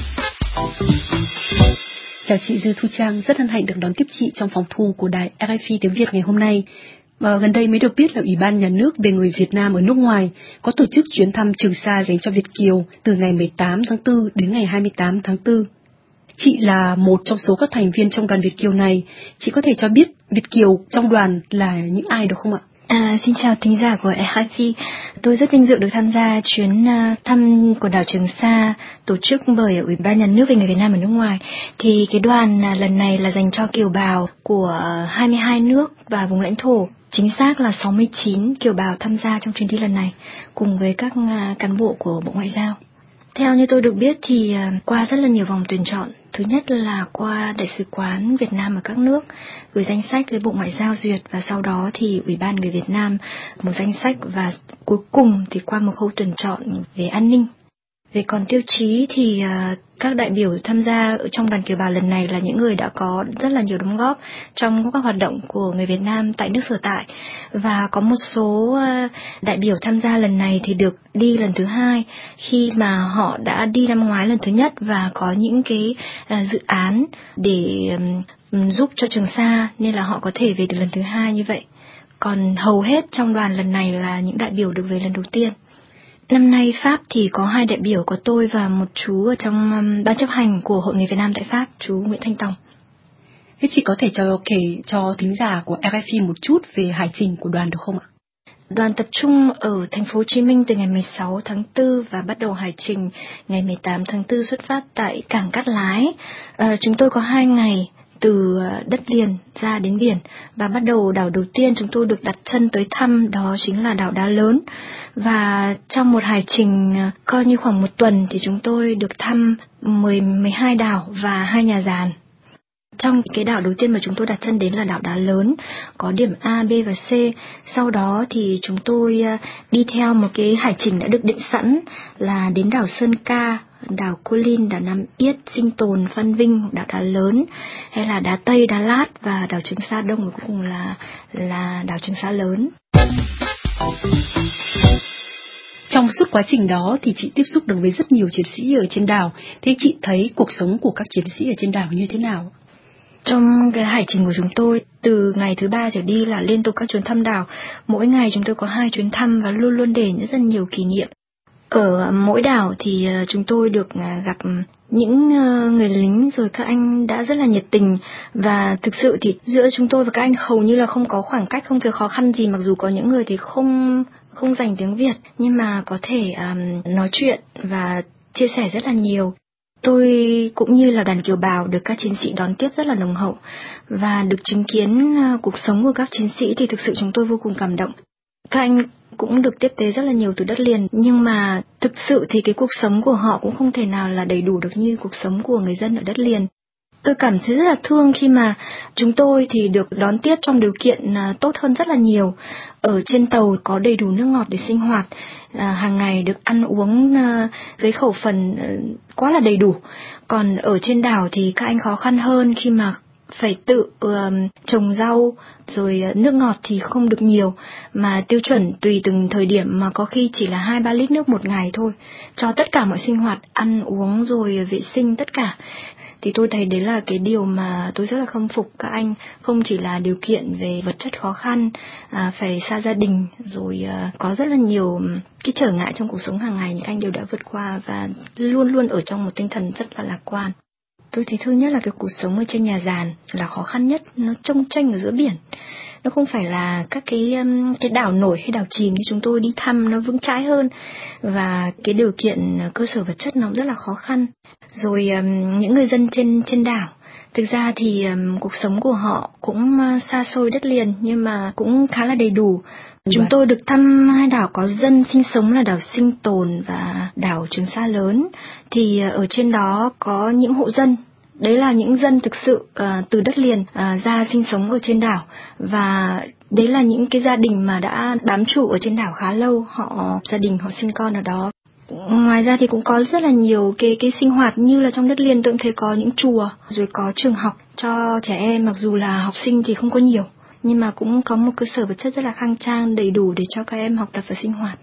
Chào chị Dư Thu Trang, rất hân hạnh được đón tiếp chị trong phòng thu của đài RFI Tiếng Việt ngày hôm nay. Gần đây mới được biết là Ủy ban Nhà nước về người Việt Nam ở nước ngoài có tổ chức chuyến thăm Trường Sa dành cho Việt kiều từ ngày 18 tháng 4 đến ngày 28 tháng 4. Chị là một trong số các thành viên trong đoàn Việt kiều này, chị có thể cho biết Việt kiều trong đoàn là những ai được không ạ? Xin chào thính giả của RFI. Tôi rất vinh dự được tham gia chuyến thăm quần đảo Trường Sa tổ chức bởi Ủy ban Nhà nước về người Việt Nam ở nước ngoài. Thì cái đoàn lần này là dành cho kiều bào của 22 nước và vùng lãnh thổ. Chính xác là 69 kiều bào tham gia trong chuyến đi lần này cùng với các cán bộ của Bộ Ngoại giao. Theo như tôi được biết thì qua rất là nhiều vòng tuyển chọn. Thứ nhất là qua Đại sứ quán Việt Nam ở các nước, gửi danh sách với Bộ Ngoại giao duyệt, và sau đó thì Ủy ban người Việt Nam một danh sách, và cuối cùng thì qua một khâu tuyển chọn về an ninh. Về còn tiêu chí thì các đại biểu tham gia ở trong đoàn kiều bào lần này là những người đã có rất là nhiều đóng góp trong các hoạt động của người Việt Nam tại nước sở tại, và có một số đại biểu tham gia lần này thì được đi lần thứ hai khi mà họ đã đi năm ngoái lần thứ nhất và có những cái dự án để giúp cho Trường Sa, nên là họ có thể về được lần thứ hai như vậy. Còn hầu hết trong đoàn lần này là những đại biểu được về lần đầu tiên. Năm nay Pháp thì có 2 đại biểu, có tôi và một chú ở trong ban chấp hành của Hội người Việt Nam tại Pháp, chú Nguyễn Thanh Tòng. Thế chị có thể kể cho thính giả của RFI một chút về hải trình của đoàn được không ạ? Đoàn tập trung ở thành phố Hồ Chí Minh từ ngày 16 tháng 4 và bắt đầu hải trình ngày 18 tháng 4 xuất phát tại cảng Cát Lái. Chúng tôi có 2 ngày từ đất liền ra đến biển, và bắt đầu đảo đầu tiên chúng tôi được đặt chân tới thăm đó chính là đảo Đá Lớn. Và trong một hải trình coi như khoảng 1 tuần thì chúng tôi được thăm 12 đảo và 2 nhà giàn. Trong cái đảo đầu tiên mà chúng tôi đặt chân đến là đảo Đá Lớn, có điểm A, B và C. Sau đó thì chúng tôi đi theo một cái hải trình đã được định sẵn là đến đảo Sơn Ca, đảo Cô Linh, đảo Nam Yết, Sinh Tồn, Phan Vinh, đảo Đá Lớn, hay là Đá Tây, Đá Lát và đảo Trường Sa Đông, và cuối cùng là đảo Trường Sa Lớn. Trong suốt quá trình đó thì chị tiếp xúc được với rất nhiều chiến sĩ ở trên đảo. Thế chị thấy cuộc sống của các chiến sĩ ở trên đảo như thế nào? Trong cái hải trình của chúng tôi, từ ngày thứ 3 trở đi là liên tục các chuyến thăm đảo. Mỗi ngày chúng tôi có 2 chuyến thăm và luôn luôn để rất nhiều kỷ niệm. Ở mỗi đảo thì chúng tôi được gặp những người lính, rồi các anh đã rất là nhiệt tình, và thực sự thì giữa chúng tôi và các anh hầu như là không có khoảng cách, không có khó khăn gì, mặc dù có những người thì không dành tiếng Việt nhưng mà có thể nói chuyện và chia sẻ rất là nhiều. Tôi cũng như là đoàn kiều bào được các chiến sĩ đón tiếp rất là nồng hậu, và được chứng kiến cuộc sống của các chiến sĩ thì thực sự chúng tôi vô cùng cảm động. Các anh cũng được tiếp tế rất là nhiều từ đất liền, nhưng mà thực sự thì cái cuộc sống của họ cũng không thể nào là đầy đủ được như cuộc sống của người dân ở đất liền. Tôi cảm thấy rất là thương khi mà chúng tôi thì được đón tiếp trong điều kiện tốt hơn rất là nhiều. Ở trên tàu có đầy đủ nước ngọt để sinh hoạt, hàng ngày được ăn uống với khẩu phần quá là đầy đủ. Còn ở trên đảo thì các anh khó khăn hơn khi mà phải tự trồng rau, rồi nước ngọt thì không được nhiều, mà tiêu chuẩn tùy từng thời điểm mà có khi chỉ là 2-3 lít nước một ngày thôi, cho tất cả mọi sinh hoạt, ăn uống rồi vệ sinh tất cả. Thì tôi thấy đấy là cái điều mà tôi rất là khâm phục các anh, không chỉ là điều kiện về vật chất khó khăn, phải xa gia đình, rồi có rất là nhiều cái trở ngại trong cuộc sống hàng ngày, những anh đều đã vượt qua và luôn luôn ở trong một tinh thần rất là lạc quan. Tôi thấy thứ nhất là cái cuộc sống ở trên nhà giàn là khó khăn nhất, nó chông chênh ở giữa biển. Nó không phải là các cái đảo nổi hay đảo chìm như chúng tôi đi thăm, nó vững chãi hơn, và cái điều kiện cơ sở vật chất nó rất là khó khăn. Rồi những người dân trên đảo, thực ra thì cuộc sống của họ cũng xa xôi đất liền nhưng mà cũng khá là đầy đủ. Chúng tôi được thăm 2 đảo có dân sinh sống là đảo Sinh Tồn và đảo Trường Sa Lớn. Thì ở trên đó có những hộ dân, đấy là những dân thực sự từ đất liền ra sinh sống ở trên đảo, và đấy là những cái gia đình mà đã bám trụ ở trên đảo khá lâu, gia đình họ sinh con ở đó. Ngoài ra thì cũng có rất là nhiều cái sinh hoạt như là trong đất liền. Tôi cũng thấy có những chùa, rồi có trường học cho trẻ em, mặc dù là học sinh thì không có nhiều, nhưng mà cũng có một cơ sở vật chất rất là khang trang, đầy đủ để cho các em học tập và sinh hoạt.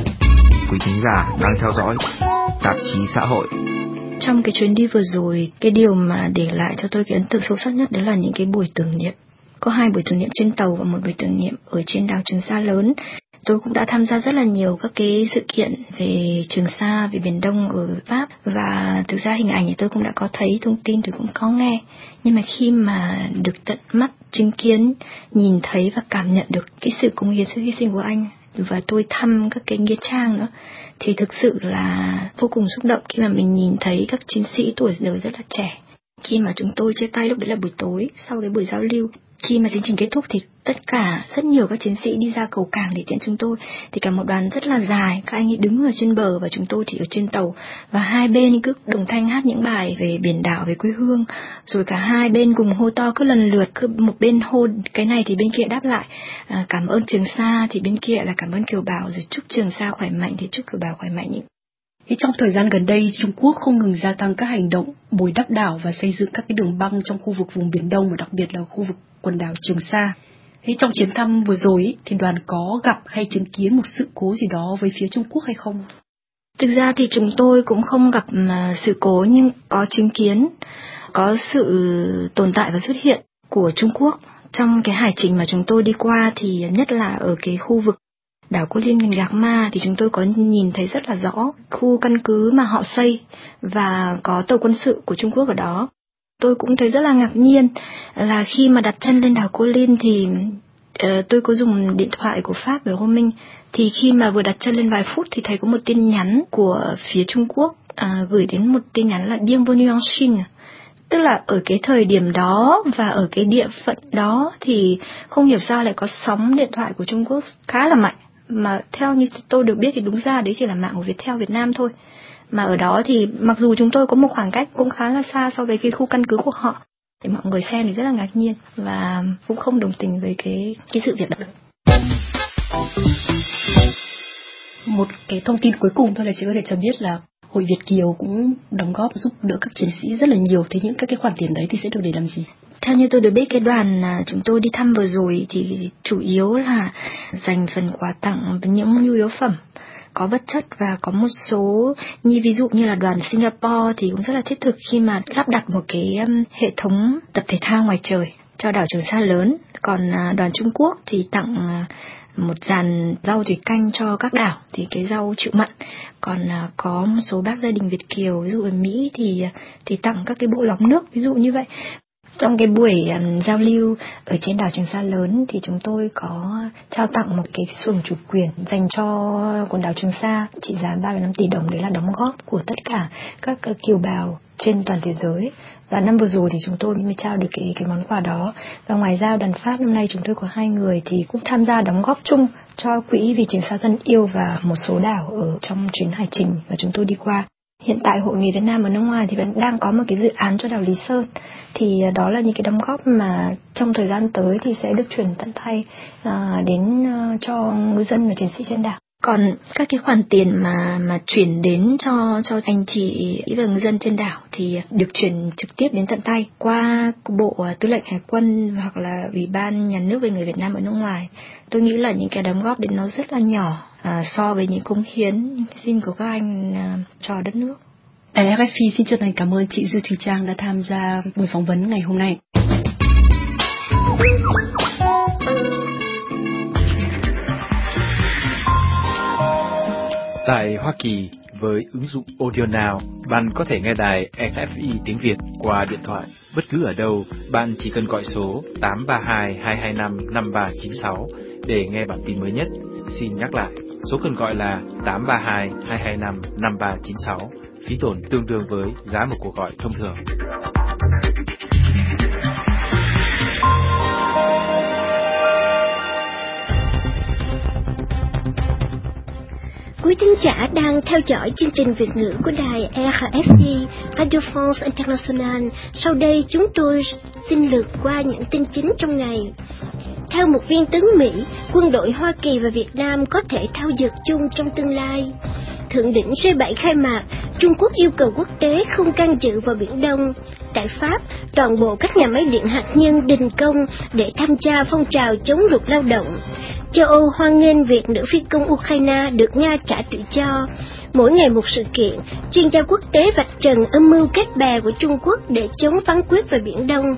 Quý thính giả đang theo dõi tạp chí xã hội. Trong cái chuyến đi vừa rồi, cái điều mà để lại cho tôi cái ấn tượng sâu sắc nhất đó là những cái buổi tưởng niệm. Có 2 buổi tưởng niệm trên tàu và 1 buổi tưởng niệm ở trên đảo Trường Sa Lớn. Tôi cũng đã tham gia rất là nhiều các cái sự kiện về Trường Sa, về Biển Đông ở Pháp, và thực ra hình ảnh thì tôi cũng đã có thấy, thông tin tôi cũng có nghe. Nhưng mà khi mà được tận mắt chứng kiến, nhìn thấy và cảm nhận được cái sự cống hiến, sự hy sinh của anh, và tôi thăm các cái nghĩa trang nữa, thì thực sự là vô cùng xúc động khi mà mình nhìn thấy các chiến sĩ tuổi đời rất là trẻ. Khi mà chúng tôi chia tay lúc đấy là buổi tối, sau cái buổi giao lưu, khi mà chương trình kết thúc thì rất nhiều các chiến sĩ đi ra cầu cảng để tiễn chúng tôi. Thì cả một đoàn rất là dài, các anh ấy đứng ở trên bờ và chúng tôi thì ở trên tàu, và hai bên cứ đồng thanh hát những bài về biển đảo, về quê hương, rồi cả hai bên cùng hô to, cứ lần lượt, cứ một bên hô cái này thì bên kia đáp lại, cảm ơn Trường Sa thì bên kia là cảm ơn Kiều Bào, rồi chúc Trường Sa khỏe mạnh thì chúc Kiều Bào khỏe mạnh. Trong thời gian gần đây, Trung Quốc không ngừng gia tăng các hành động bồi đắp đảo và xây dựng các cái đường băng trong khu vực vùng Biển Đông, và đặc biệt là khu vực quần đảo Trường Sa. Trong chuyến thăm vừa rồi thì đoàn có gặp hay chứng kiến một sự cố gì đó với phía Trung Quốc hay không? Thực ra thì chúng tôi cũng không gặp sự cố, nhưng có chứng kiến có sự tồn tại và xuất hiện của Trung Quốc trong cái hải trình mà chúng tôi đi qua, thì nhất là ở cái khu vực đảo Cô Liên gần Gạc Ma thì chúng tôi có nhìn thấy rất là rõ khu căn cứ mà họ xây và có tàu quân sự của Trung Quốc ở đó. Tôi cũng thấy rất là ngạc nhiên là khi mà đặt chân lên đảo Cô Liên thì tôi có dùng điện thoại của Pháp ở roaming, thì khi mà vừa đặt chân lên vài phút thì thấy có một tin nhắn của phía Trung Quốc gửi đến, một tin nhắn là Bienvenue en Chine. Tức là ở cái thời điểm đó và ở cái địa phận đó thì không hiểu sao lại có sóng điện thoại của Trung Quốc khá là mạnh. Mà theo như tôi được biết thì đúng ra đấy chỉ là mạng của Viettel Việt Nam thôi. Mà ở đó thì mặc dù chúng tôi có một khoảng cách cũng khá là xa so với cái khu căn cứ của họ, thì mọi người xem thì rất là ngạc nhiên và cũng không đồng tình với cái sự việc đó. Một cái thông tin cuối cùng thôi là chị có thể cho biết là Hội Việt Kiều cũng đóng góp giúp đỡ các chiến sĩ rất là nhiều. Thế những các cái khoản tiền đấy thì sẽ được để làm gì? Theo như tôi được biết, cái đoàn chúng tôi đi thăm vừa rồi thì chủ yếu là dành phần quà tặng những nhu yếu phẩm có vật chất, và có một số ví dụ như là đoàn Singapore thì cũng rất là thiết thực khi mà lắp đặt một cái hệ thống tập thể thao ngoài trời cho đảo Trường Sa lớn. Còn đoàn Trung Quốc thì tặng một dàn rau thủy canh cho các đảo, thì cái rau chịu mặn. Còn có một số bác gia đình Việt Kiều ví dụ ở Mỹ thì tặng các cái bộ lọc nước, ví dụ như vậy. Trong cái buổi giao lưu ở trên đảo Trường Sa lớn thì chúng tôi có trao tặng một cái xuồng chủ quyền dành cho quần đảo Trường Sa trị giá 3,5 tỷ đồng. Đấy là đóng góp của tất cả các kiều bào trên toàn thế giới. Và năm vừa rồi thì chúng tôi mới trao được cái món quà đó. Và ngoài ra đoàn Pháp năm nay chúng tôi có 2 người thì cũng tham gia đóng góp chung cho quỹ vì Trường Sa thân yêu và một số đảo ở trong chuyến hải trình mà chúng tôi đi qua. Hiện tại Hội Người Việt Nam ở nước ngoài thì vẫn đang có một cái dự án cho đảo Lý Sơn, thì đó là những cái đóng góp mà trong thời gian tới thì sẽ được chuyển tận tay đến cho ngư dân và chiến sĩ trên đảo. Còn các cái khoản tiền mà chuyển đến cho anh chị và ngư dân trên đảo thì được chuyển trực tiếp đến tận tay qua Bộ Tư lệnh Hải quân hoặc là Ủy ban Nhà nước về người Việt Nam ở nước ngoài. Tôi nghĩ là những cái đóng góp đến nó rất là nhỏ so với những cống hiến, những hy sinh của các anh cho đất nước. Đài RFI xin chân thành cảm ơn chị Dư Thùy Trang đã tham gia buổi phỏng vấn ngày hôm nay. Tại Hoa Kỳ, với ứng dụng Audio Now, bạn có thể nghe đài RFI tiếng Việt qua điện thoại. Bất cứ ở đâu, bạn chỉ cần gọi số 832-225-5396 để nghe bản tin mới nhất. Xin nhắc lại, số cần gọi là 832-225-5396, phí tổn tương đương với giá một cuộc gọi thông thường. Quý thính giả đang theo dõi chương trình Việt ngữ của đài RFI, Radio France International. Sau đây chúng tôi xin lược qua những tin chính trong ngày. Theo một viên tướng Mỹ, quân đội Hoa Kỳ và Việt Nam có thể thao dượt chung trong tương lai. Thượng đỉnh G7 khai mạc, Trung Quốc yêu cầu quốc tế không can dự vào Biển Đông. Tại Pháp, toàn bộ các nhà máy điện hạt nhân đình công để tham gia phong trào chống luật lao động. Châu Âu hoan nghênh việc nữ phi công Ukraine được Nga trả tự do. Mỗi ngày một sự kiện, chuyên gia quốc tế vạch trần âm mưu kết bè của Trung Quốc để chống phán quyết về Biển Đông.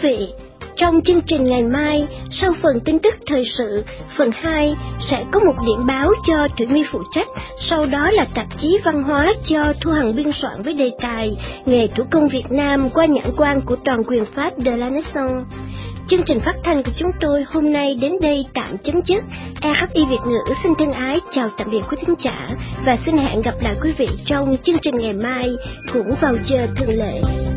vị. Trong chương trình ngày mai, sau phần tin tức thời sự, phần 2 sẽ có một điểm báo cho Thủy My phụ trách, sau đó là tạp chí văn hóa do Thu Hằng biên soạn với đề tài Nghề thủ công Việt Nam qua nhãn quan của toàn quyền Pháp de la Nation. Chương trình phát thanh của chúng tôi hôm nay đến đây tạm chấm dứt. RFI Việt ngữ xin thân ái chào tạm biệt quý thính giả và xin hẹn gặp lại quý vị trong chương trình ngày mai cũng vào giờ thường lệ.